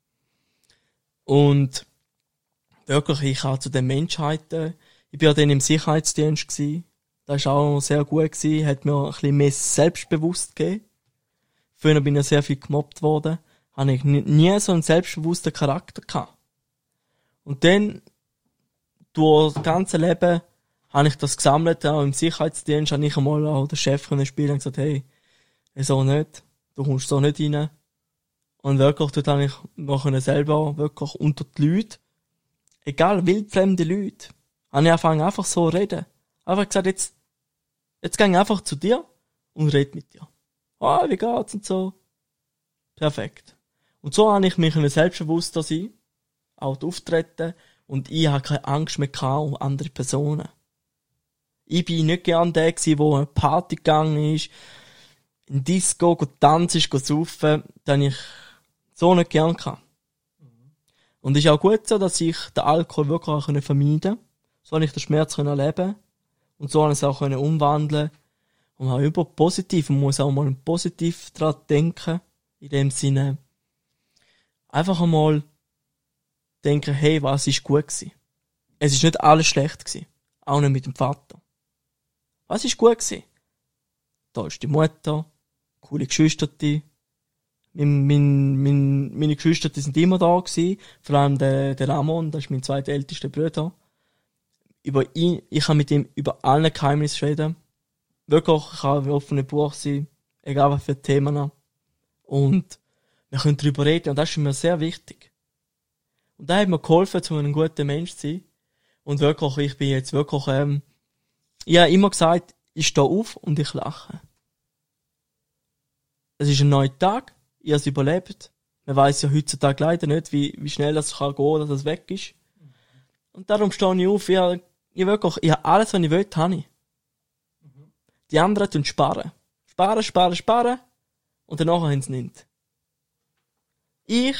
Und wirklich, ich habe zu den Menschheiten, ich war ja dann im Sicherheitsdienst gewesen. Das war auch sehr gut gewesen, hat mir ein bisschen mehr selbstbewusst gegeben. Früher bin ich sehr viel gemobbt worden, habe ich nie so einen selbstbewussten Charakter gehabt. Und dann, durch das ganze Leben, habe ich das gesammelt, auch im Sicherheitsdienst, habe ich einmal auch den Chef können spielen und gesagt, hey, so nicht, du kommst so nicht rein. Und wirklich, dort habe ich noch selber wirklich unter die Leute, egal wildfremde Leute, habe ich angefangen einfach so zu reden. Einfach gesagt, jetzt, jetzt gehe ich einfach zu dir und rede mit dir. Ah, wie geht's und so. Perfekt. Und so habe ich mich selbstbewusster sein, auch auftreten, und ich habe keine Angst mehr gehabt um andere Personen. Ich bin nicht gern der gewesen, der eine Party gegangen ist, in Disco, tanzen, saufen. Das habe ich so nicht gern gehabt. Und es ist auch gut so, dass ich den Alkohol wirklich auch vermeiden konnte. So habe ich den Schmerz erleben. Und so habe ich es auch umwandeln. Und auch über positiv. Man muss auch mal positiv dran denken. In dem Sinne, einfach einmal denken, hey, was ist gut gewesen? Es ist nicht alles schlecht gewesen. Auch nicht mit dem Vater. Was ist gut gewesen? Da ist die Mutter, coole Geschwister. Mein, mein, mein, meine Geschwister sind immer da gewesen. Vor allem der, der Ramon, das ist mein zweitältester Bruder. Über ihn, ich kann mit ihm über alle Geheimnisse reden. wirklich, kann ein offenes Buch sein, egal was für Themen. Und wir können darüber reden und das ist mir sehr wichtig. Und da hat mir geholfen, zu einem guten Mensch zu sein. Und wirklich, ich bin jetzt wirklich, ähm, ich habe immer gesagt, ich stehe auf und ich lache. Es ist ein neuer Tag, ich habe es überlebt. Man weiss ja heutzutage leider nicht, wie, wie schnell das kann gehen, dass es weg ist. Und darum stehe ich auf, ich, habe, ich wirklich, ich habe alles, was ich will, habe ich. Die anderen tun sparen. Sparen, sparen, sparen. Und danach haben sie nicht. Ich,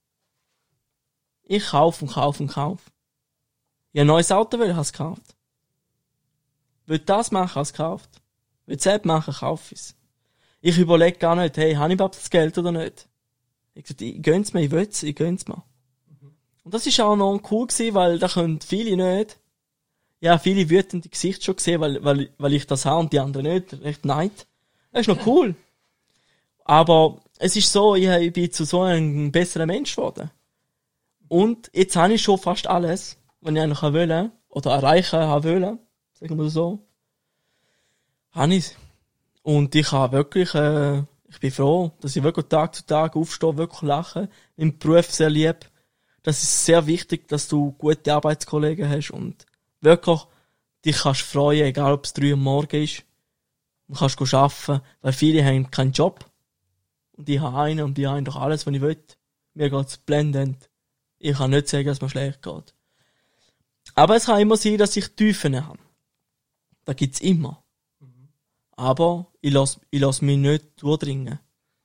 ich kaufe und kaufe und kaufe. Ich habe ein neues Auto, weil ich es gekauft. Will das machen, als gekauft. Will es selbst machen, kaufe ich es. Ich überlege gar nicht, hey, habe ich überhaupt das Geld oder nicht? Ich sage, ich gönn's mir, ich will's, ich gönn's mir. Mhm. Und das ist auch noch cool gewesen, weil da können viele nicht. Ja, viele wütende Gesichter schon gesehen, weil, weil, weil ich das habe und die anderen nicht. Recht neid. Das ist noch cool. Aber es ist so, ich, ich bin zu so einem besseren Mensch geworden. Und jetzt habe ich schon fast alles, was ich eigentlich wollte, oder erreichen wollte, sagen wir so. Habe ich. Und ich habe wirklich, äh, ich bin froh, dass ich wirklich Tag zu Tag aufstehe, wirklich lache, im Beruf sehr lieb. Das ist sehr wichtig, dass du gute Arbeitskollegen hast und wirklich dich kannst freuen, egal ob es drei Uhr morgens ist. Du kannst arbeiten, weil viele haben keinen Job. Und ich habe einen und die haben doch alles, was ich will. Mir geht's blendend. Ich kann nicht sagen, dass mir schlecht geht. Aber es kann immer sein, dass ich Tiefen habe. Das gibt's immer. Aber ich lasse ich lass mich nicht durchdringen.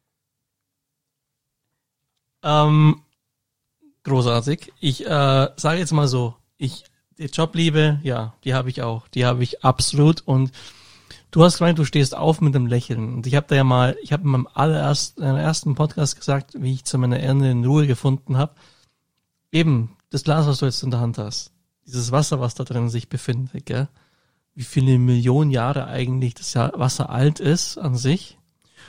Ähm, großartig. Ich äh, sage jetzt mal so, ich die Jobliebe, ja, die habe ich auch. Die habe ich absolut. Und du hast gemeint, du stehst auf mit einem Lächeln. Und ich habe da ja mal, ich habe in meinem allerersten äh, ersten Podcast gesagt, wie ich zu meiner inneren Ruhe gefunden habe. Eben, das Glas, was du jetzt in der Hand hast. Dieses Wasser, was da drin sich befindet, gell? Wie viele Millionen Jahre eigentlich das Wasser alt ist an sich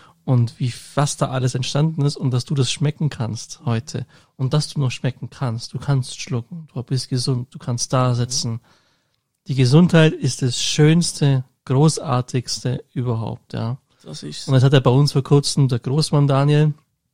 und wie was da alles entstanden ist und dass du das schmecken kannst heute und dass du noch schmecken kannst. Du kannst schlucken, du bist gesund, du kannst da sitzen. Die Gesundheit ist das Schönste, Großartigste überhaupt, ja. Das ist. Und das hat ja bei uns vor kurzem der Großmann Daniel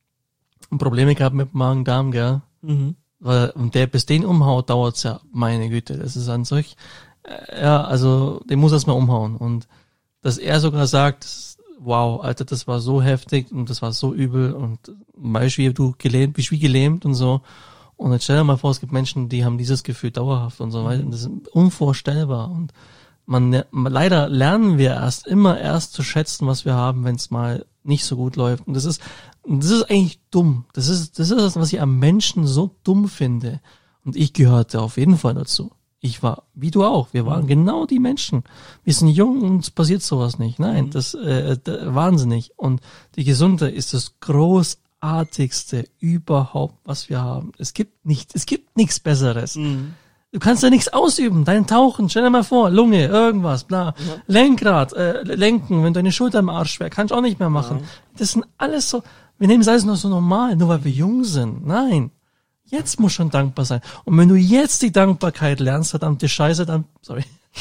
Probleme gehabt mit Magen-Darm, gell? Mhm. Weil, und der bis den umhaut, dauert's ja, meine Güte, das ist an solch. Ja, also, den muss erst mal umhauen. Und dass er sogar sagt, wow, Alter, das war so heftig und das war so übel und weißt wie du gelähmt, bist wie gelähmt und so. Und jetzt stell dir mal vor, es gibt Menschen, die haben dieses Gefühl dauerhaft und so weiter. Und das ist unvorstellbar. Und man, man leider lernen wir erst immer erst zu schätzen, was wir haben, wenn es mal nicht so gut läuft. Und das ist, das ist eigentlich dumm. Das ist, das ist das, was ich am Menschen so dumm finde. Und ich gehörte auf jeden Fall dazu. Ich war, wie du auch, wir waren genau die Menschen. Wir sind jung und es passiert sowas nicht. Nein, mhm. das äh, wahnsinnig. Und die Gesundheit ist das großartigste überhaupt, was wir haben. Es gibt nicht, es gibt nichts Besseres. Mhm. Du kannst ja nichts ausüben. Dein Tauchen, stell dir mal vor, Lunge, irgendwas, bla. Ja. Lenkrad, äh, lenken, wenn deine Schulter im Arsch wäre, kannst du auch nicht mehr machen. Ja. Das sind alles so, wir nehmen es alles noch so normal, nur weil wir jung sind. Nein. Jetzt muss schon dankbar sein. Und wenn du jetzt die Dankbarkeit lernst, verdammte Scheiße, dann, sorry,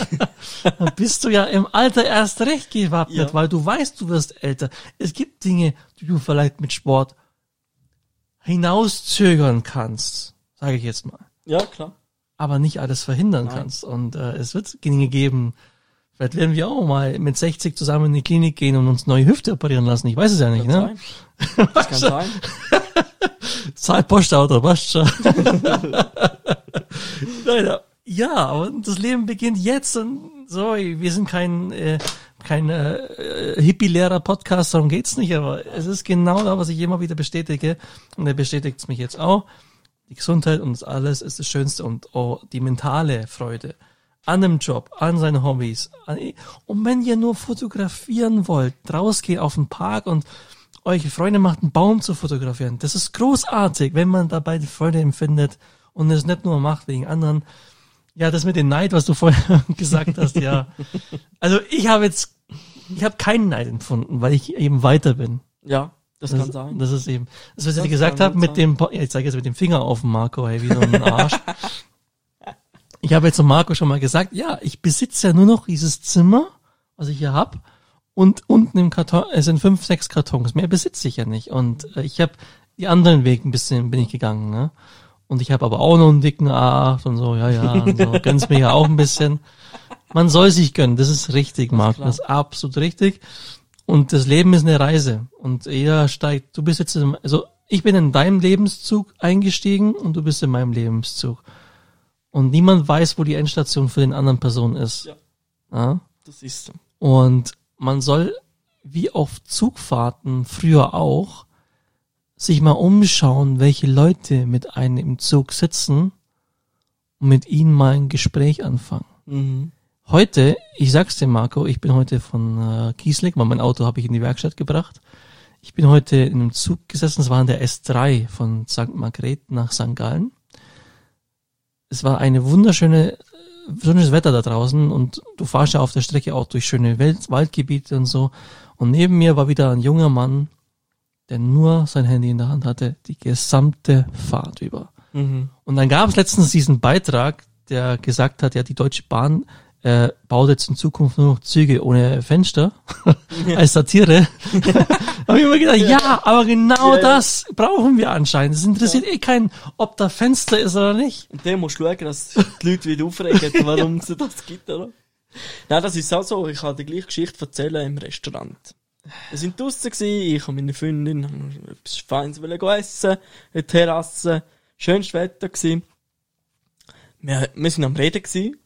dann bist du ja im Alter erst recht gewappnet, ja. Weil du weißt, du wirst älter. Es gibt Dinge, die du vielleicht mit Sport hinauszögern kannst, sage ich jetzt mal. Ja, klar. Aber nicht alles verhindern Nein. kannst. Und äh, es wird Dinge geben, vielleicht werden wir auch mal mit sechzig zusammen in die Klinik gehen und uns neue Hüfte operieren lassen. Ich weiß es ja nicht, kann ne? Sein. Das kann sein. Zahl Postauto, was schon. Ja, aber das Leben beginnt jetzt und so, wir sind kein, äh, kein äh, Hippie-Lehrer-Podcast, darum geht's nicht, aber es ist genau da, was ich immer wieder bestätige und er bestätigt es mich jetzt auch. Die Gesundheit und das alles ist das Schönste und auch die mentale Freude an dem Job, an seinen Hobbys. An, und wenn ihr nur fotografieren wollt, rausgehen auf den Park und euch Freunde macht, einen Baum zu fotografieren. Das ist großartig, wenn man dabei die Freude empfindet und es nicht nur macht wegen anderen. Ja, das mit dem Neid, was du vorher gesagt hast, ja. Also ich habe jetzt, ich habe keinen Neid empfunden, weil ich eben weiter bin. Ja, das, das kann sein. Das ist eben, das was ich dir gesagt habe mit dem, ja, ich zeige jetzt mit dem Finger auf den Marco, hey, wie so ein Arsch. Ich habe jetzt zu Marco schon mal gesagt, ja, ich besitze ja nur noch dieses Zimmer, was ich hier hab. und unten im Karton, es sind fünf, sechs Kartons, mehr besitze ich ja nicht. Und äh, ich habe die anderen Weg ein bisschen, bin ich gegangen, ne? Und ich habe aber auch noch einen dicken A acht und so, ja, ja, und so, gönn's mir ja auch ein bisschen. Man soll sich gönnen, das ist richtig, Marc, das ist absolut richtig. Und das Leben ist eine Reise und jeder steigt, du bist jetzt, in, also ich bin in deinem Lebenszug eingestiegen und du bist in meinem Lebenszug. Und niemand weiß, wo die Endstation für den anderen Person ist. Ja. Ja? Das ist so. Und man soll, wie auf Zugfahrten früher auch, sich mal umschauen, welche Leute mit einem im Zug sitzen und mit ihnen mal ein Gespräch anfangen. Mhm. Heute, ich sag's dir, Marco, ich bin heute von äh, Kiesling, weil mein Auto habe ich in die Werkstatt gebracht. Ich bin heute in einem Zug gesessen, es war in der S drei von Sankt Margret nach Sankt Gallen. Es war eine wunderschöne, schönes Wetter da draußen und du fahrst ja auf der Strecke auch durch schöne Wald, Waldgebiete und so. Und neben mir war wieder ein junger Mann, der nur sein Handy in der Hand hatte, die gesamte Fahrt über. Mhm. Und dann gab es letztens diesen Beitrag, der gesagt hat, ja, die Deutsche Bahn äh, baut jetzt in Zukunft nur noch Züge ohne Fenster, Ja. als Satire. Habe ich immer gedacht, ja, ja aber genau Ja, ja. das brauchen wir anscheinend. Es interessiert eh keinen, ob da Fenster ist oder nicht. Und dann musst du schauen, dass die Leute wieder aufregen, warum es das gibt, oder? Nein, das ist auch so. Ich kann die gleiche Geschichte erzählen im Restaurant. Wir sind draussen gewesen, ich und meine Freundin haben etwas Feines wollen gehen essen, in der Terrasse, schönstes Wetter gewesen. Wir, wir sind am Reden gewesen,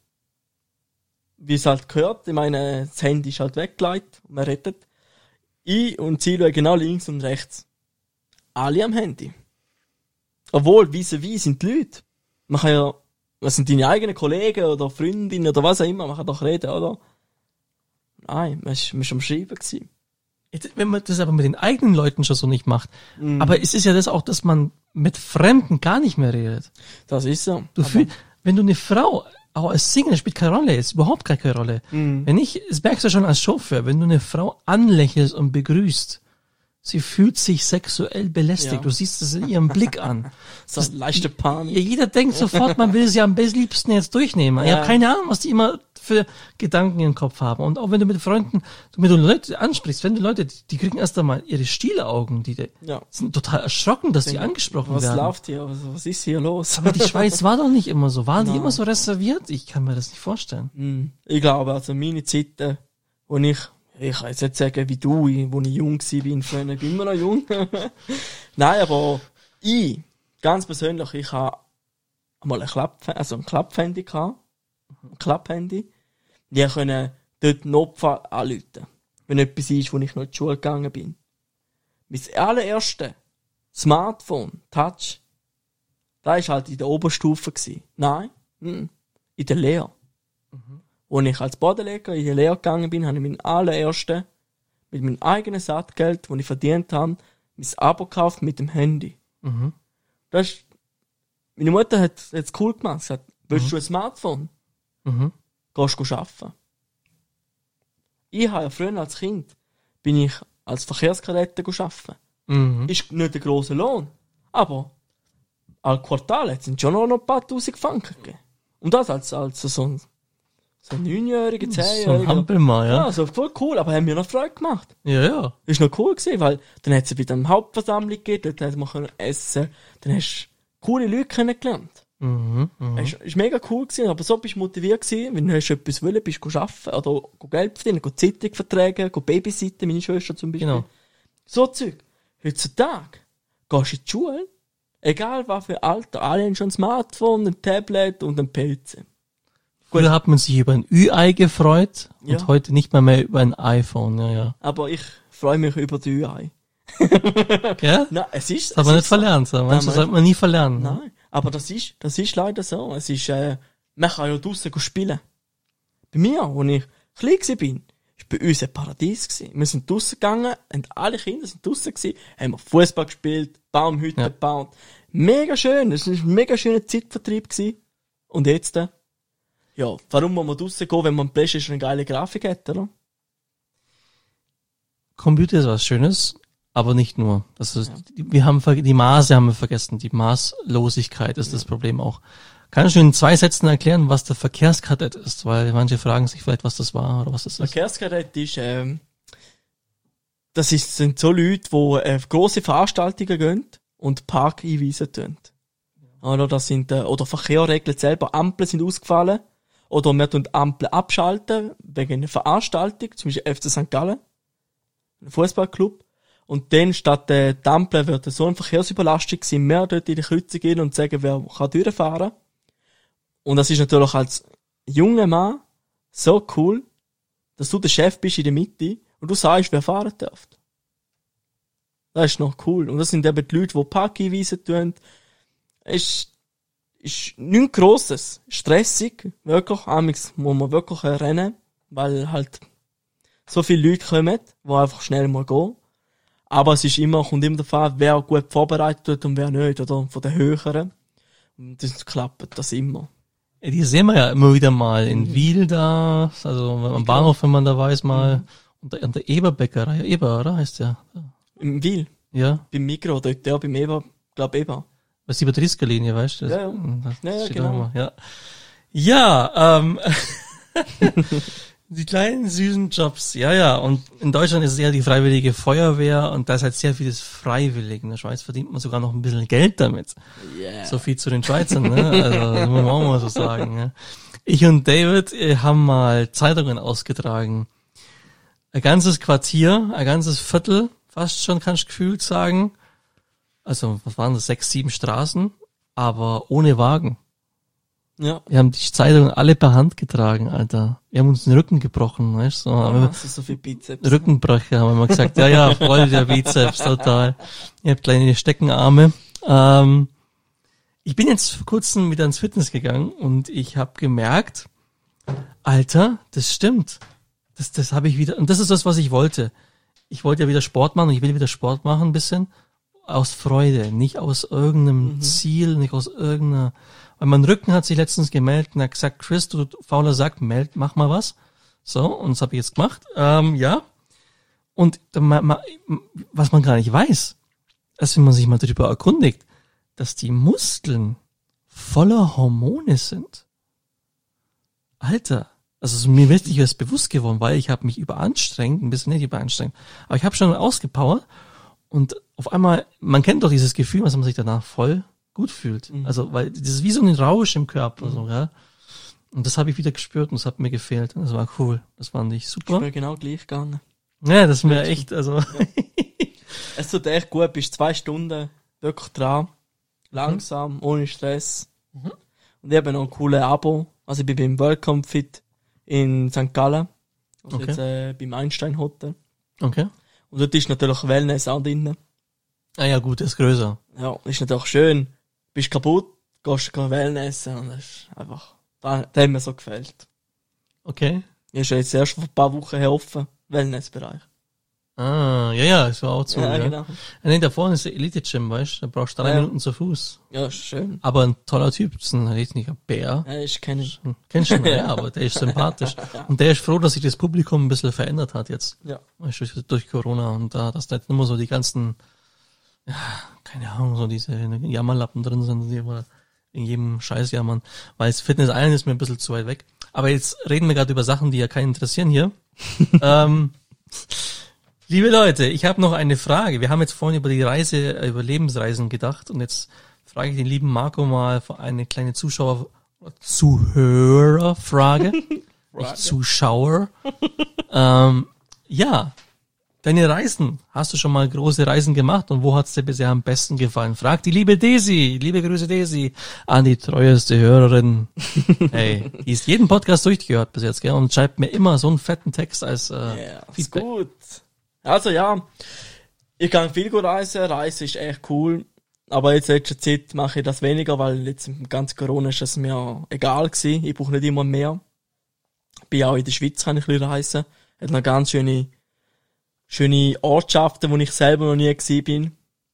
wie es halt gehört. Ich meine, das Handy ist halt weggelegt und man redet. Ich und sie schauen genau links und rechts. Alle am Handy. Obwohl, vis-à-vis sind die Leute. Man kann ja, was sind deine eigenen Kollegen oder Freundinnen oder was auch immer, man kann doch reden, oder? Nein, man ist, man ist am Schreiben gewesen. Jetzt, wenn man das aber mit den eigenen Leuten schon so nicht macht. Mhm. Aber es ist ja das auch, dass man mit Fremden gar nicht mehr redet. Das ist so. Du Aber- fühl, wenn du eine Frau, auch als Single, spielt keine Rolle, ist überhaupt gar keine Rolle. Mhm. Wenn ich, das merkst du schon als Chauffeur, wenn du eine Frau anlächelst und begrüßt, sie fühlt sich sexuell belästigt. Ja. Du siehst es in ihrem Blick an. So leichte Panik. Ja, jeder denkt sofort, man will sie am liebsten jetzt durchnehmen. Ich Ja. habe keine Ahnung, was die immer für Gedanken im Kopf haben. Und auch wenn du mit Freunden, wenn du Leute ansprichst, wenn du Leute, die, die kriegen erst einmal ihre Stielaugen, die, die Ja. sind total erschrocken, dass die angesprochen Was werden. läuft hier? Was, was ist hier los? Aber die Schweiz war doch nicht immer so. Waren die Nein. immer so reserviert? Ich kann mir das nicht vorstellen. Mhm. Ich glaube, also meine Zeiten, wo ich, ich kann jetzt nicht sagen wie du, wo ich jung war, bin früher, ich bin immer noch jung. Nein, aber ich, ganz persönlich, ich habe einmal ein Klapp, also ein Klapphandy gehabt. Ein Klapphandy. Die können dort Notfall anrufen. Wenn etwas ist, wo ich noch in die Schule gegangen bin. Mein allererste Smartphone, Touch, da war halt in der Oberstufe gewesen. Nein, mhm. in der Lehre. Als ich als Bodenleger in die Lehre gegangen bin, habe ich meinen allerersten, mit meinem eigenen Saatgeld, das ich verdient habe, mein Abo gekauft mit dem Handy. Mhm. Das ist, meine Mutter hat es cool gemacht. Sie hat, willst du ein Smartphone? Mhm. Gehst du arbeiten. Ich habe ja früher als Kind, bin ich als Verkehrskadette arbeiten. Mhm. Ist nicht ein grosser Lohn. Aber, al Quartal hat es schon noch ein paar tausend Franken gegeben. Und das als, als so ein, so ein neunjähriger, So ein zehnjähriger. Hampelmann, ja. Ja, so voll cool, aber haben mir noch Freude gemacht. Ja, ja. Ist noch cool gewesen, weil dann hat es wieder eine Hauptversammlung gegeben, dort hat man können essen, dann hast du coole Leute kennengelernt. Mhm. Mhm. Ist, ist mega cool gewesen, aber so bist du motiviert gewesen, wenn du hast etwas wollen, bist du arbeiten oder go Geld verdienen, go Zeitung verträgen, go Babysitten, meine Schwester zum Beispiel. Genau. So Zeug. Heutzutage gehst du in die Schule, egal was für Alter, alle haben schon ein Smartphone, ein Tablet und ein P C. Früher hat man sich über ein Ü-Ei gefreut und Ja. heute nicht mehr mehr über ein iPhone, ja, ja. Aber ich freue mich über die Ü I. Gell? Nein, es ist, Das hat es man ist nicht verlernt. So. Manche man- sollte man nie verlernen. ne? Nein, aber das ist, das ist leider so. Es ist, äh, man kann ja draussen spielen. Bei mir, als ich klein war, war bei uns ein Paradies gewesen. Wir sind draussen gegangen und alle Kinder sind draussen gewesen, haben wir Fußball gespielt, Baumhütten Ja. gebaut. Mega schön, es war ein mega schöner Zeitvertrieb gewesen. Und jetzt, äh, ja, warum muss man draussen gehen, wenn man PlayStation eine geile Grafik hat, oder? Computer ist was Schönes, aber nicht nur. Das ist, wir haben ver- die Maße haben wir vergessen. Die Maßlosigkeit ist das Problem auch. Kannst du in zwei Sätzen erklären, was der Verkehrskadett ist? Weil manche fragen sich vielleicht, was das war oder was das ist. Verkehrskadett ist, ähm, das ist, sind so Leute, die äh, grosse Veranstaltungen gehen und Park einweisen tun. Oder, das sind, äh, oder Verkehrsregeln selber, Ampeln sind ausgefallen. Oder wir tun Ampeln abschalten, wegen einer Veranstaltung, zum Beispiel F C Sankt Gallen, ein Fußballclub. Und dann, statt äh, die Ampeln wird so eine Verkehrsüberlastung sein, mehr dort in die Kreuzung gehen und sagen, wer kann durchfahren. Und das ist natürlich als junger Mann so cool, dass du der Chef bist in der Mitte und du sagst, wer fahren darf. Das ist noch cool. Und das sind eben die Leute, die Park einweisen tun. Es ist nichts Grosses. Stressig. Wirklich. Amigs muss man wirklich rennen. Weil halt so viele Leute kommen, die einfach schnell mal gehen. Aber es ist immer, kommt immer davon an, wer gut vorbereitet wird und wer nicht, oder? Von den Höheren. Und das klappt das immer. Ja, die sehen wir ja immer wieder mal in Wiel da, also am Bahnhof, wenn man da weiß, mal, und der, und der Eberbäckerei, Eber, oder? Heißt der? Im Wiel? Ja. Beim Mikro, dort, ja, beim Eber, glaub Eber. Was ist die Batterieslinie, weißt du? Das, Ja, ja. Das Ja, ja, steht genau. auch immer, ja. Ja, ähm, die kleinen süßen Jobs, ja, ja. Und in Deutschland ist es eher die freiwillige Feuerwehr und da ist halt sehr vieles freiwillig. In der Schweiz verdient man sogar noch ein bisschen Geld damit. Yeah. So viel zu den Schweizern, ne? Also, das muss man auch mal so sagen, ne? Ich und David äh, haben mal Zeitungen ausgetragen. Ein ganzes Quartier, ein ganzes Viertel, fast schon, kannst du gefühlt sagen. Also, was waren das? Sechs, sieben Straßen, aber ohne Wagen. Ja. Wir haben die Zeitungen alle per Hand getragen, Alter. Wir haben uns den Rücken gebrochen, weißt du? So, Ah, haben wir- hast du so viel Bizeps? Rückenbrüche haben wir mal gesagt. Ja, ja, voll der Bizeps, total. Ihr habt kleine Steckenarme. Ähm, ich bin jetzt vor kurzem wieder ins Fitness gegangen und ich habe gemerkt, Alter, das stimmt. Das, das habe ich wieder, und das ist das, was ich wollte. Ich wollte ja wieder Sport machen und ich will wieder Sport machen ein bisschen. Aus Freude, nicht aus irgendeinem Mhm. Ziel, nicht aus irgendeiner, weil mein Rücken hat sich letztens gemeldet und hat gesagt, Chris, du fauler Sack, meld, mach mal was. So, und das habe ich jetzt gemacht. Ähm, ja. Und da ma, ma, was man gar nicht weiß, ist, wenn man sich mal darüber erkundigt, dass die Muskeln voller Hormone sind. Alter, also es ist mir wirklich erst bewusst geworden, weil ich habe mich überanstrengt, ein bisschen nicht überanstrengt, aber ich habe schon ausgepowert und auf einmal, man kennt doch dieses Gefühl, dass man sich danach voll gut fühlt. Mhm. Also, weil das ist wie so ein Rausch im Körper, Mhm. so, ja. Und das habe ich wieder gespürt und das hat mir gefehlt. Und das war cool. Das fand ich Ist super. mir genau gleich gegangen. Ja, das ist mir echt, also, Es tut echt gut, bist zwei Stunden wirklich dran. Langsam, ohne Stress. Mhm. Und ich habe noch ein cooles Abo. Also ich bin beim Welcome Fit in Sankt Gallen. Also Okay. jetzt äh, beim Einstein Hotel. okay. Und dort ist natürlich Wellness auch drin. Ah ja, gut, das ist größer. Ja, ist natürlich schön. Bist kaputt, gehst du Wellness und das ist einfach, das, das hat mir so gefällt. Okay. Ich ist ja jetzt erst vor ein paar Wochen her offen, Wellnessbereich. Ah, ja, ja, das war auch zu, ja, ja. genau. Ah, nee, da vorne ist der Elite-Gym, weißt du, da brauchst du drei Ja. Minuten zu Fuß. Ja, ist schön. Aber ein toller Typ, das ist ein richtiger Bär. Ja, ich kenne ihn. Hm, Kennst du ihn, ja, aber der ist sympathisch. Und der ist froh, dass sich das Publikum ein bisschen verändert hat jetzt. Ja. Weißt du, durch, durch Corona. Und da, dass da jetzt nicht immer so die ganzen, ja, keine Ahnung, so diese Jammerlappen drin sind, die immer in jedem Scheiß jammern. Weil das Fitness Island ist mir ein bisschen zu weit weg. Aber jetzt reden wir gerade über Sachen, die ja keinen interessieren hier. ähm, liebe Leute, ich habe noch eine Frage. Wir haben jetzt vorhin über die Reise, über Lebensreisen gedacht und jetzt frage ich den lieben Marco mal für eine kleine Zuschauer, Zuhörerfrage. Nicht Zuschauer. ähm, ja, deine Reisen. Hast du schon mal große Reisen gemacht und wo hat's dir bisher am besten gefallen? Fragt die liebe Daisy, liebe Grüße Daisy, an die treueste Hörerin. Hey, die ist jeden Podcast durchgehört bis jetzt, gell, und schreibt mir immer so einen fetten Text als äh, Ja, ist Feedback. gut. Also ja, ich kann viel gut reisen, Reisen ist echt cool. Aber jetzt in letzter Zeit mache ich das weniger, weil jetzt im ganzen Corona ist es mir egal gewesen. Ich brauche nicht immer mehr. Bin auch in der Schweiz, kann ich ein bisschen reisen. Hat noch ganz schöne, schöne Ortschaften, wo ich selber noch nie gewesen bin.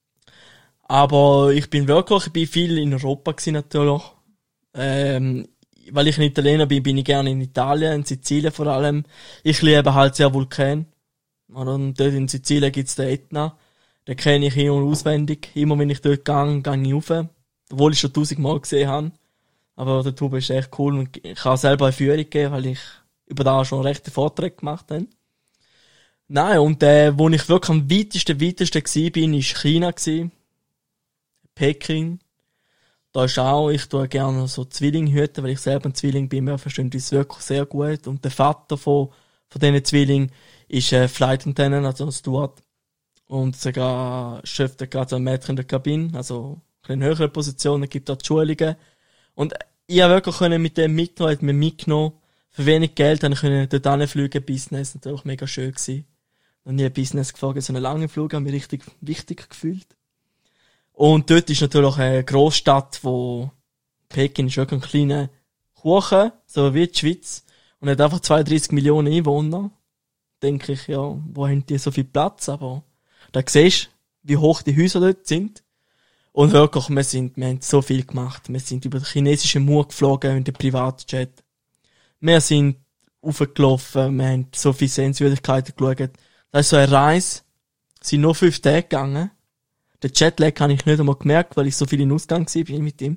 Aber ich bin wirklich, ich bin viel in Europa gewesen natürlich. Ähm, weil ich ein Italiener bin, bin ich gerne in Italien, in Sizilien vor allem. Ich liebe halt sehr Vulkan. Und dort in Sizilien gibt's den Etna. Den kenne ich in- und auswendig. Immer wenn ich dort gehe, gehe ich rauf. Obwohl ich schon tausendmal gesehen habe. Aber der Tube ist echt cool und ich kann selber eine Führung geben, weil ich über da schon rechte Vorträge gemacht habe. Nein, und äh, wo ich wirklich am weitesten, weitesten gsi bin, ist China gsi. Peking. Da ist auch, ich tue gerne so Zwillinge hüten, weil ich selber ein Zwilling bin, wir verstehen uns wirklich sehr gut. Und der Vater von, von diesen Zwillingen ist äh, Flight Attendant, also ein Steward. Und sogar schafft er gerade so ein Mädchen in der Kabine, also in höheren Positionen, gibt dort Schulungen. Und ich habe wirklich können mit dem mitgenommen, hat mir mitgenommen. Für wenig Geld habe ich können dort hinfliegen, Business, natürlich mega schön gewesen. Noch nie ein Business geflogen, so einen langen Flug, habe mich richtig wichtig gefühlt. Und dort ist natürlich eine Grossstadt, wo Peking ist wirklich ein kleiner Kuchen, so wie die Schweiz, und hat einfach zweiunddreißig Millionen Einwohner. Denke ich, ja, wo haben die so viel Platz, aber da siehst du, wie hoch die Häuser dort sind. Und wirklich, wir sind, wir haben so viel gemacht. Wir sind über den chinesischen Mauer geflogen in den Privatjet. Wir sind aufgelaufen, wir haben so viele Sehenswürdigkeiten geschaut. Das ist so eine Reise, sind nur fünf Tage gegangen. Den Jetlag habe ich nicht einmal gemerkt, weil ich so viel in Ausgang war mit ihm.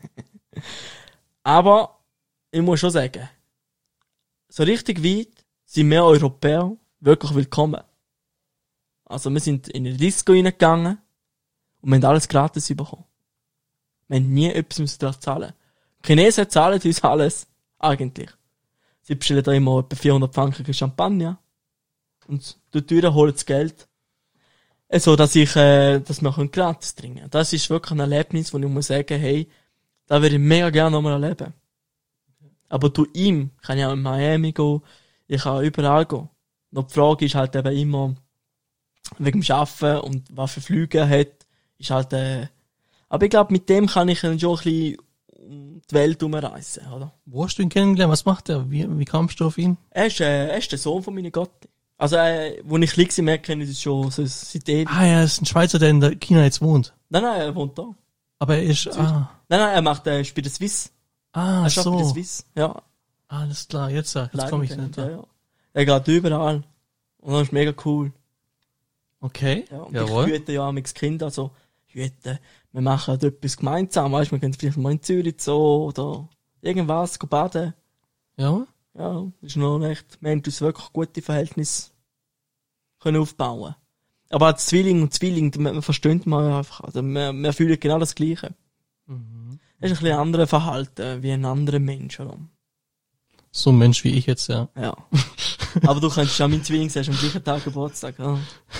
Aber ich muss schon sagen, so richtig weit sind wir Europäer wirklich willkommen. Also wir sind in eine Disco reingegangen und wir haben alles gratis bekommen. Wir haben nie etwas dafür zahlen. Die Chinesen zahlen uns alles, eigentlich. Sie bestellen da immer etwa vierhundert Franken Champagner und dort wieder holen das Geld. So, dass ich, äh, dass wir gratis trinken können. Das ist wirklich ein Erlebnis, wo ich muss sagen, hey, da würde ich mega gerne nochmal erleben. Aber durch ihn kann ich auch in Miami gehen, ich kann auch überall gehen. Noch die Frage ist halt eben immer, wegen dem Arbeiten und was für Flüge er hat, ist halt, äh, aber ich glaube, mit dem kann ich dann schon ein bisschen um die Welt umreisen, oder? Wo hast du ihn kennengelernt? Was macht er? Wie, wie kamst du auf ihn? Er ist, äh, er ist der Sohn von meiner Gotti. Also, äh, wo ich klein war, merke ich es schon so seit ewig. Ah, er ist ein Schweizer, der in China jetzt wohnt. Nein, nein, er wohnt da. Aber er ist, ah. Nein, nein, er macht, äh, bei der Swiss. Ah, er schafft so. bei der Swiss, ja. Alles klar, jetzt, jetzt komme ich nicht ja, da. ja. Er geht überall. Und das ist mega cool. Okay, ja, und jawohl. Ich hüte ja mit Kind, also, hüte, wir machen halt etwas gemeinsam, weißt du, wir gehen vielleicht mal in Zürich so, oder irgendwas, go baden. Ja. Ja, ist noch echt, wir haben uns wirklich gute Verhältnisse können aufbauen. Aber als Zwilling und Zwilling, man versteht man einfach, also wir, wir fühlen genau das Gleiche. Mhm. Das ist ein bisschen anderes Verhalten, wie ein anderer Mensch, oder? So ein Mensch wie ich jetzt, ja. Ja. Aber du könntest ja mein Zwilling sein, am gleichen Tag Geburtstag, ja.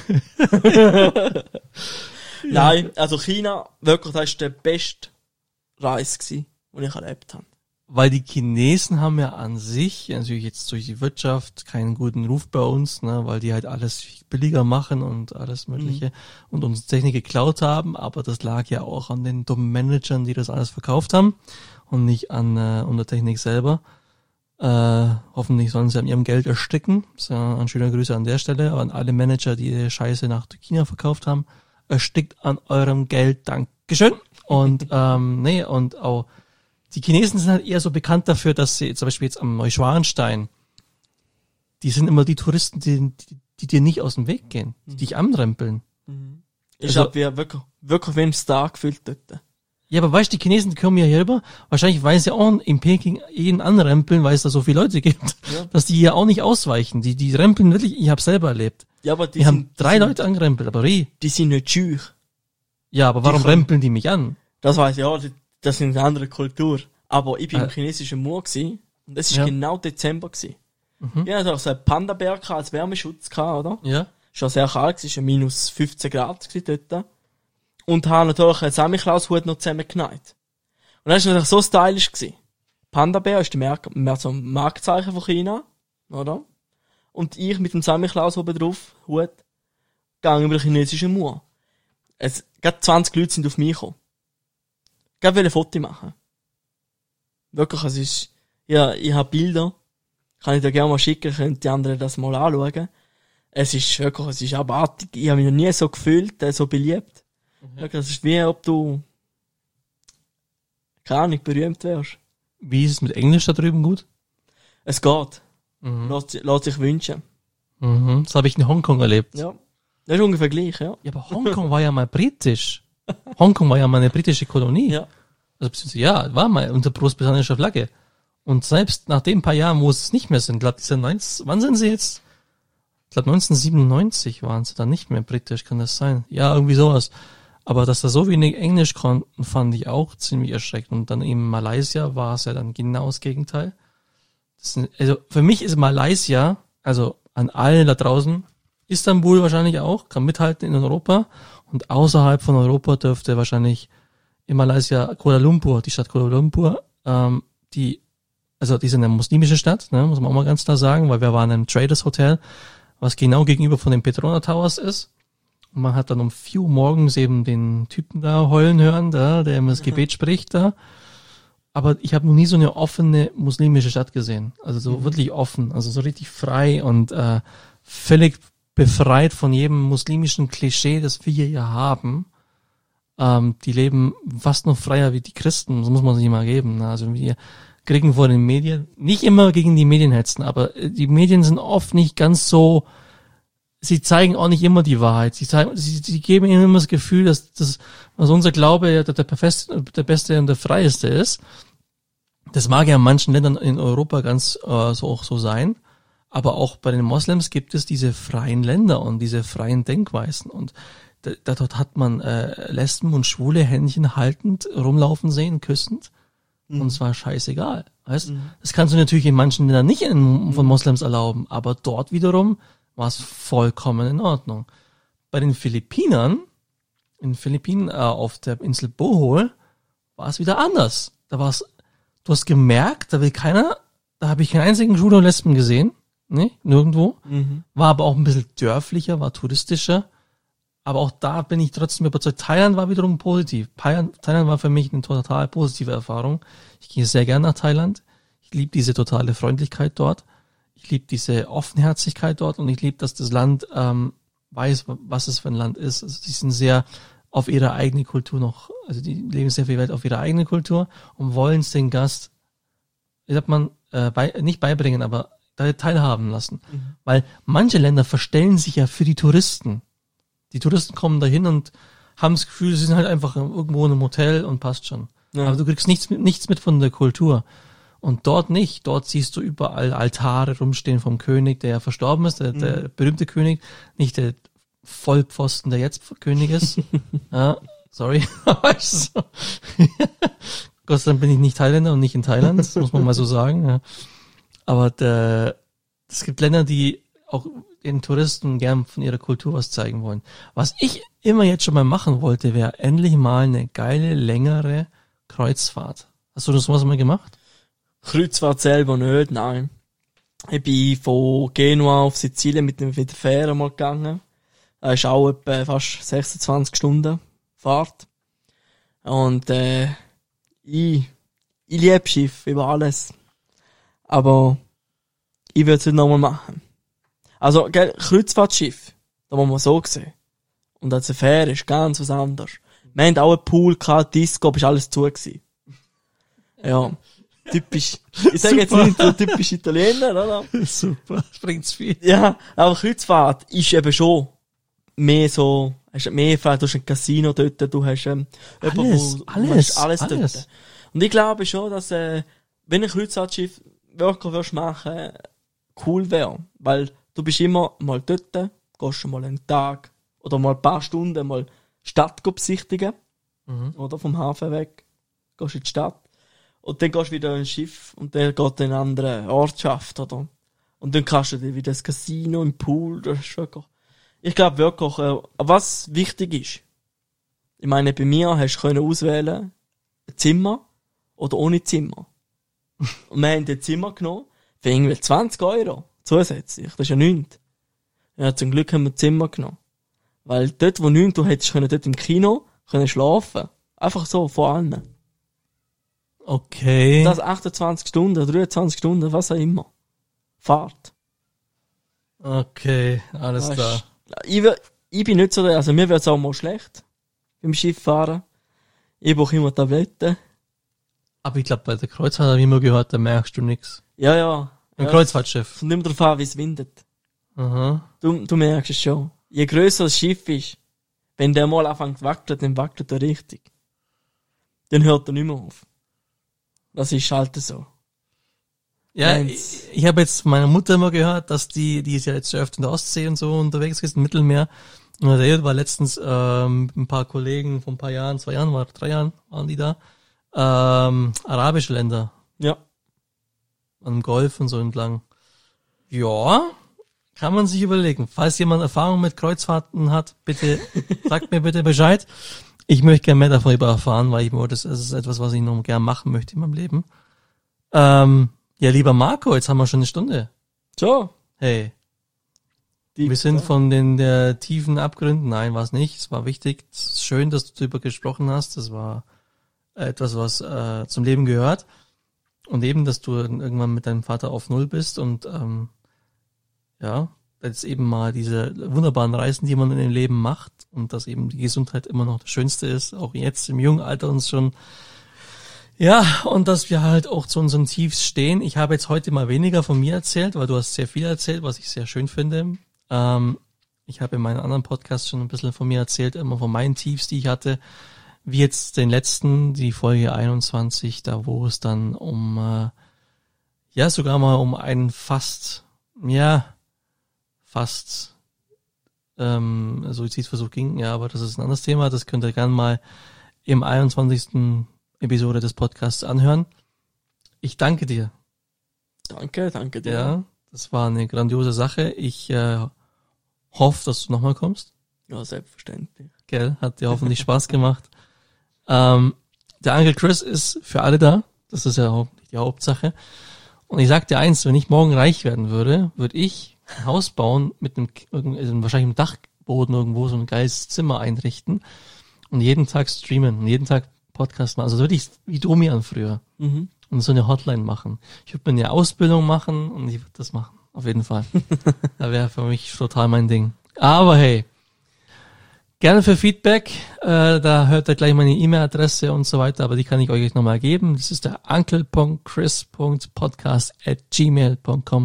Nein, also China, wirklich, das war der beste Reise gewesen, die ich erlebt habe. Weil die Chinesen haben ja an sich, natürlich jetzt durch die Wirtschaft, keinen guten Ruf bei uns, ne, weil die halt alles viel billiger machen und alles Mögliche mhm. und uns Technik geklaut haben, aber das lag ja auch an den dummen Managern, die das alles verkauft haben und nicht an, äh, an der Technik selber. Äh, hoffentlich sollen sie an ihrem Geld ersticken. So, ein schöner Grüße an der Stelle, aber an alle Manager, die die Scheiße nach China verkauft haben. Erstickt an eurem Geld, Dankeschön. Und ähm, nee, und auch die Chinesen sind halt eher so bekannt dafür, dass sie zum Beispiel jetzt am Neuschwanstein, die sind immer die Touristen, die, die, die dir nicht aus dem Weg gehen, die dich anrempeln. Mhm. Ich also, hab ja wirklich, wirklich wie ein Star gefühlt dort. Ja, aber weißt du, die Chinesen, die kommen ja hier rüber, wahrscheinlich weil sie auch in Peking jeden anrempeln, weil es da so viele Leute gibt, ja. dass die hier auch nicht ausweichen. Die, die rempeln wirklich, ich hab's selber erlebt. Ja, aber die, die sind, haben drei die Leute sind, angerempelt, aber wie? Die sind nicht scheu. Ja, aber warum kommen, rempeln die mich an? Das weiss ich, ja, das sind eine andere Kultur. Aber ich bin äh. im chinesischen Mauer gewesen, und es war ja. genau Dezember gewesen. Mhm. Ich hatte auch so einen Panda-Bär als Wärmeschutz gehabt, oder? Ja. Schon sehr kalt, es war minus fünfzehn Grad dort. Und habe natürlich einen Samichlaus-Hut noch zusammengenäht. Und das war natürlich so stylisch gewesen. Panda-Bär ist der mehr so ein Markenzeichen von China, oder? Und ich mit dem Samichlaus oben drauf, Hut, gegangen über den chinesischen Mauer. Es, gerade zwanzig Leute sind auf mich gekommen. Ich wollte ein Foto machen. Wirklich, es ist, ja, ich habe Bilder. Kann ich dir gerne mal schicken, können die anderen das mal anschauen. Es ist wirklich, es ist abartig. Ich habe mich noch nie so gefühlt, so beliebt. Mhm. Wirklich, es ist wie, ob du, keine Ahnung, berühmt wärst. Wie ist es mit Englisch da drüben gut? Es geht. Mhm. Lass, lass sich wünschen. Mhm. Das habe ich in Hongkong erlebt. Ja. Das ist ungefähr gleich, ja. Ja, aber Hongkong war ja mal britisch. Hongkong war ja mal eine britische Kolonie. Ja. Also, beziehungsweise, ja, war mal unter großbritannischer Flagge. Und selbst nach den paar Jahren, wo es nicht mehr sind, glaube ich, sind neunzig, wann sind sie jetzt? glaube neunzehnhundertsiebenundneunzig waren sie dann nicht mehr britisch, kann das sein? Ja, irgendwie sowas. Aber dass da so wenig Englisch konnten, fand ich auch ziemlich erschreckend. Und dann eben Malaysia war es ja dann genau das Gegenteil. Das ist, also für mich ist Malaysia, also an alle da draußen, Istanbul wahrscheinlich auch, kann mithalten in Europa. Und außerhalb von Europa dürfte wahrscheinlich in Malaysia Kuala Lumpur, die Stadt Kuala Lumpur, ähm, die, also die ist eine muslimische Stadt, ne, muss man auch mal ganz klar sagen, weil wir waren im Traders Hotel, was genau gegenüber von den Petronas Towers ist. Und man hat dann um vier Uhr morgens eben den Typen da heulen hören, da, der immer das Gebet spricht da. Aber ich habe noch nie so eine offene muslimische Stadt gesehen. Also so mhm. wirklich offen, also so richtig frei und äh, völlig befreit von jedem muslimischen Klischee, das wir hier haben. Ähm, die leben fast noch freier wie die Christen, das muss man sich mal geben. Ne? Also wir kriegen vor den Medien, nicht immer gegen die Medien hetzen, aber die Medien sind oft nicht ganz so, sie zeigen auch nicht immer die Wahrheit. Sie zeigen, sie, sie geben ihnen immer das Gefühl, dass das, was unser Glaube ja der, der, beste, der beste und der freieste ist. Das mag ja in manchen Ländern in Europa ganz äh, so auch so sein. Aber auch bei den Moslems gibt es diese freien Länder und diese freien Denkweisen. Und da, da dort hat man äh, Lesben und Schwule Händchen haltend rumlaufen sehen, küssend. Mhm. Und zwar scheißegal. Weißt? Mhm. Das kannst du natürlich in manchen Ländern nicht in, von Moslems erlauben. Aber dort wiederum war es vollkommen in Ordnung. Bei den Philippinern, in den Philippinen äh, auf der Insel Bohol, war es wieder anders. Da war es, du hast gemerkt, da will keiner, da habe ich keinen einzigen Schwule und Lesben gesehen, ne, nirgendwo. Mhm. War aber auch ein bisschen dörflicher, war touristischer. Aber auch da bin ich trotzdem überzeugt. Thailand war wiederum positiv. Thailand, Thailand war für mich eine total positive Erfahrung. Ich gehe sehr gerne nach Thailand. Ich liebe diese totale Freundlichkeit dort. Ich liebe diese Offenherzigkeit dort und ich liebe, dass das Land ähm, weiß, was es für ein Land ist. Also die sind sehr auf ihre eigene Kultur noch, also die leben sehr viel Wert auf ihre eigene Kultur und wollen es den Gast, wie sagt man, äh, bei, nicht beibringen, aber da teilhaben lassen. Mhm. Weil manche Länder verstellen sich ja für die Touristen. Die Touristen kommen dahin und haben das Gefühl, sie sind halt einfach irgendwo in einem Hotel und passt schon. Ja. Aber du kriegst nichts mit, nichts mit von der Kultur. Und dort nicht. Dort siehst du überall Altare rumstehen vom König, der ja verstorben ist, der, mhm. der berühmte König, nicht der Vollpfosten, der jetzt König ist. Ja, sorry. Gott sei Dank bin ich nicht Thailänder und nicht in Thailand, das muss man mal so sagen. Ja. Aber der, es gibt Länder, die auch den Touristen gern von ihrer Kultur was zeigen wollen. Was ich immer jetzt schon mal machen wollte, wäre endlich mal eine geile, längere Kreuzfahrt. Hast du das sowas mal gemacht? Kreuzfahrt selber nicht, nein. Ich bin von Genua auf Sizilien mit, dem, mit der Fähre mal gegangen. Das ist auch etwa fast sechsundzwanzig Stunden Fahrt. Und äh, ich, ich liebe Schiff über alles. Aber ich würde es nicht nochmal machen. Also, gell, Kreuzfahrtschiff, da muss man so sehen. Und als eine Fähre ist ganz was anderes. Wir haben auch einen Pool gehabt, Disco, aber ist alles zu gewesen. Ja. Typisch. Ich sage jetzt nicht so typisch Italiener, oder? Super, springt's viel. Ja, aber Kreuzfahrt ist eben schon mehr so, hast mehr Fahrt, du hast ein Casino dort, du hast, ähm, alles, wo, alles, alles, alles dort. Und ich glaube schon, dass, äh, wenn ein Kreuzfahrtschiff wirklich würdest machen, cool wäre. Weil du bist immer mal dort, gehst mal einen Tag, oder mal ein paar Stunden mal Stadt besichtigen, mhm. oder vom Hafen weg, gehst in die Stadt. Und dann gehst du wieder in ein Schiff und der geht in eine andere Ortschaft, oder? Und dann kannst du dir wieder das Casino, im Pool, das ist wirklich, ich glaube wirklich, äh, was wichtig ist, ich meine, bei mir hast du können auswählen, ein Zimmer oder ohne Zimmer. Und wir haben ein Zimmer genommen, für irgendwie zwanzig Euro zusätzlich, das ist ja nichts. Ja, zum Glück haben wir ein Zimmer genommen. Weil dort, wo nichts, du hättest können dort im Kino, können schlafen. Einfach so, vor allem. Okay. Das achtundzwanzig Stunden, dreiundzwanzig Stunden, was auch immer. Fahrt. Okay, alles weißt, klar. Ich, ich bin nicht so, also mir wird's auch mal schlecht. Beim Schifffahren. Ich brauche immer Tabletten. Aber ich glaube, bei der Kreuzfahrt habe ich immer gehört, da merkst du nix. Ja, ja. Ein ja, Kreuzfahrtschiff. Und nicht mehr darauf an, wie es windet. Aha. Du, du merkst es schon. Je grösser das Schiff ist, wenn der mal anfängt zu wackeln, dann wackelt er richtig. Dann hört er nicht mehr auf. Das ist halt so. Ja, Eins. ich, ich habe jetzt von meiner Mutter immer gehört, dass die, die ist ja jetzt schon öfter in der Ostsee und so unterwegs ist, im Mittelmeer. Und da war letztens ähm, ein paar Kollegen von ein paar Jahren, zwei Jahren, war drei Jahren, waren die da, ähm, arabische Länder, Ja. am Golf und so entlang. Ja, kann man sich überlegen. Falls jemand Erfahrung mit Kreuzfahrten hat, bitte sagt mir bitte Bescheid. Ich möchte gerne mehr davon erfahren, weil ich mir das, das ist etwas, was ich noch gerne machen möchte in meinem Leben. Ähm, ja, lieber Marco, jetzt haben wir schon eine Stunde. So. Hey, Die wir sind von den der tiefen Abgründen. Nein, war es nicht. Es war wichtig. Es ist schön, dass du darüber gesprochen hast. Das war etwas, was äh, zum Leben gehört. Und eben, dass du irgendwann mit deinem Vater auf Null bist und ähm, ja, jetzt eben mal diese wunderbaren Reisen, die man in dem Leben macht und dass eben die Gesundheit immer noch das Schönste ist, auch jetzt im jungen Alter uns schon. Ja, und dass wir halt auch zu unseren Tiefs stehen. Ich habe jetzt heute mal weniger von mir erzählt, weil du hast sehr viel erzählt, was ich sehr schön finde. Ähm, ich habe in meinen anderen Podcasts schon ein bisschen von mir erzählt, immer von meinen Tiefs, die ich hatte. Wie jetzt den letzten, die Folge einundzwanzig, da wo es dann um, äh, ja sogar mal um einen fast, ja, fast ähm, Suizidversuch ging. Ja, aber das ist ein anderes Thema. Das könnt ihr gerne mal im einundzwanzigsten Episode des Podcasts anhören. Ich danke dir. Danke, danke dir. Ja, das war eine grandiose Sache. Ich äh, hoffe, dass du nochmal kommst. Ja, selbstverständlich. Gell, hat dir hoffentlich Spaß gemacht. Ähm, der Onkel Chris ist für alle da. Das ist ja hoffentlich die Hauptsache. Und ich sag dir eins, wenn ich morgen reich werden würde, würde ich ein Haus bauen mit einem, also wahrscheinlich einem Dachboden irgendwo, so ein geiles Zimmer einrichten und jeden Tag streamen und jeden Tag Podcast machen. Also so würde ich wie Domian früher. Mhm. Und so eine Hotline machen. Ich würde mir eine Ausbildung machen und ich würde das machen. Auf jeden Fall. Da wäre für mich total mein Ding. Aber hey, gerne für Feedback. Äh, da hört ihr gleich meine E-Mail-Adresse und so weiter, aber die kann ich euch nochmal geben. Das ist der uncle punkt chris punkt podcast at gmail punkt com.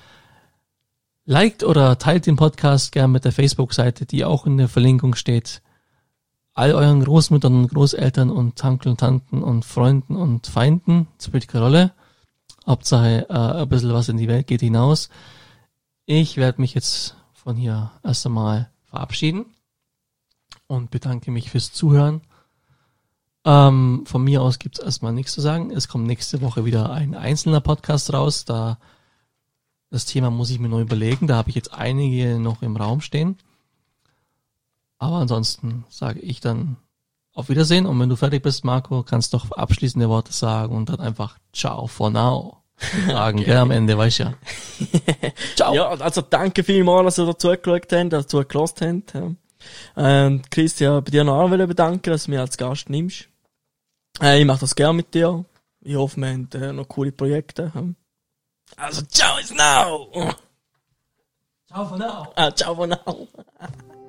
Liked oder teilt den Podcast gern mit der Facebook-Seite, die auch in der Verlinkung steht. All euren Großmüttern und Großeltern und Onkel und Tanten und Freunden und Feinden, spielt keine Rolle. Hauptsache äh, ein bisschen was in die Welt geht hinaus. Ich werde mich jetzt von hier erst einmal verabschieden und bedanke mich fürs Zuhören. Ähm, von mir aus gibt's erstmal nichts zu sagen. Es kommt nächste Woche wieder ein einzelner Podcast raus. Da das Thema muss ich mir neu überlegen. Da habe ich jetzt einige noch im Raum stehen. Aber ansonsten sage ich dann auf Wiedersehen. Und wenn du fertig bist, Marco, kannst doch abschließende Worte sagen und dann einfach Ciao for now sagen, gell, am Ende, weißt du ja. Ciao. Ja, also danke vielmals, dass ihr dazu geschaut habt, dazu gehört habt. Ja. Ähm, Chris, ja, bei dir noch auch bedanken, dass du mich als Gast nimmst. Äh, ich mache das gerne mit dir. Ich hoffe, wir haben äh, noch coole Projekte. Ja. Also, ciao is now! Ciao for now. Ah, ciao for now!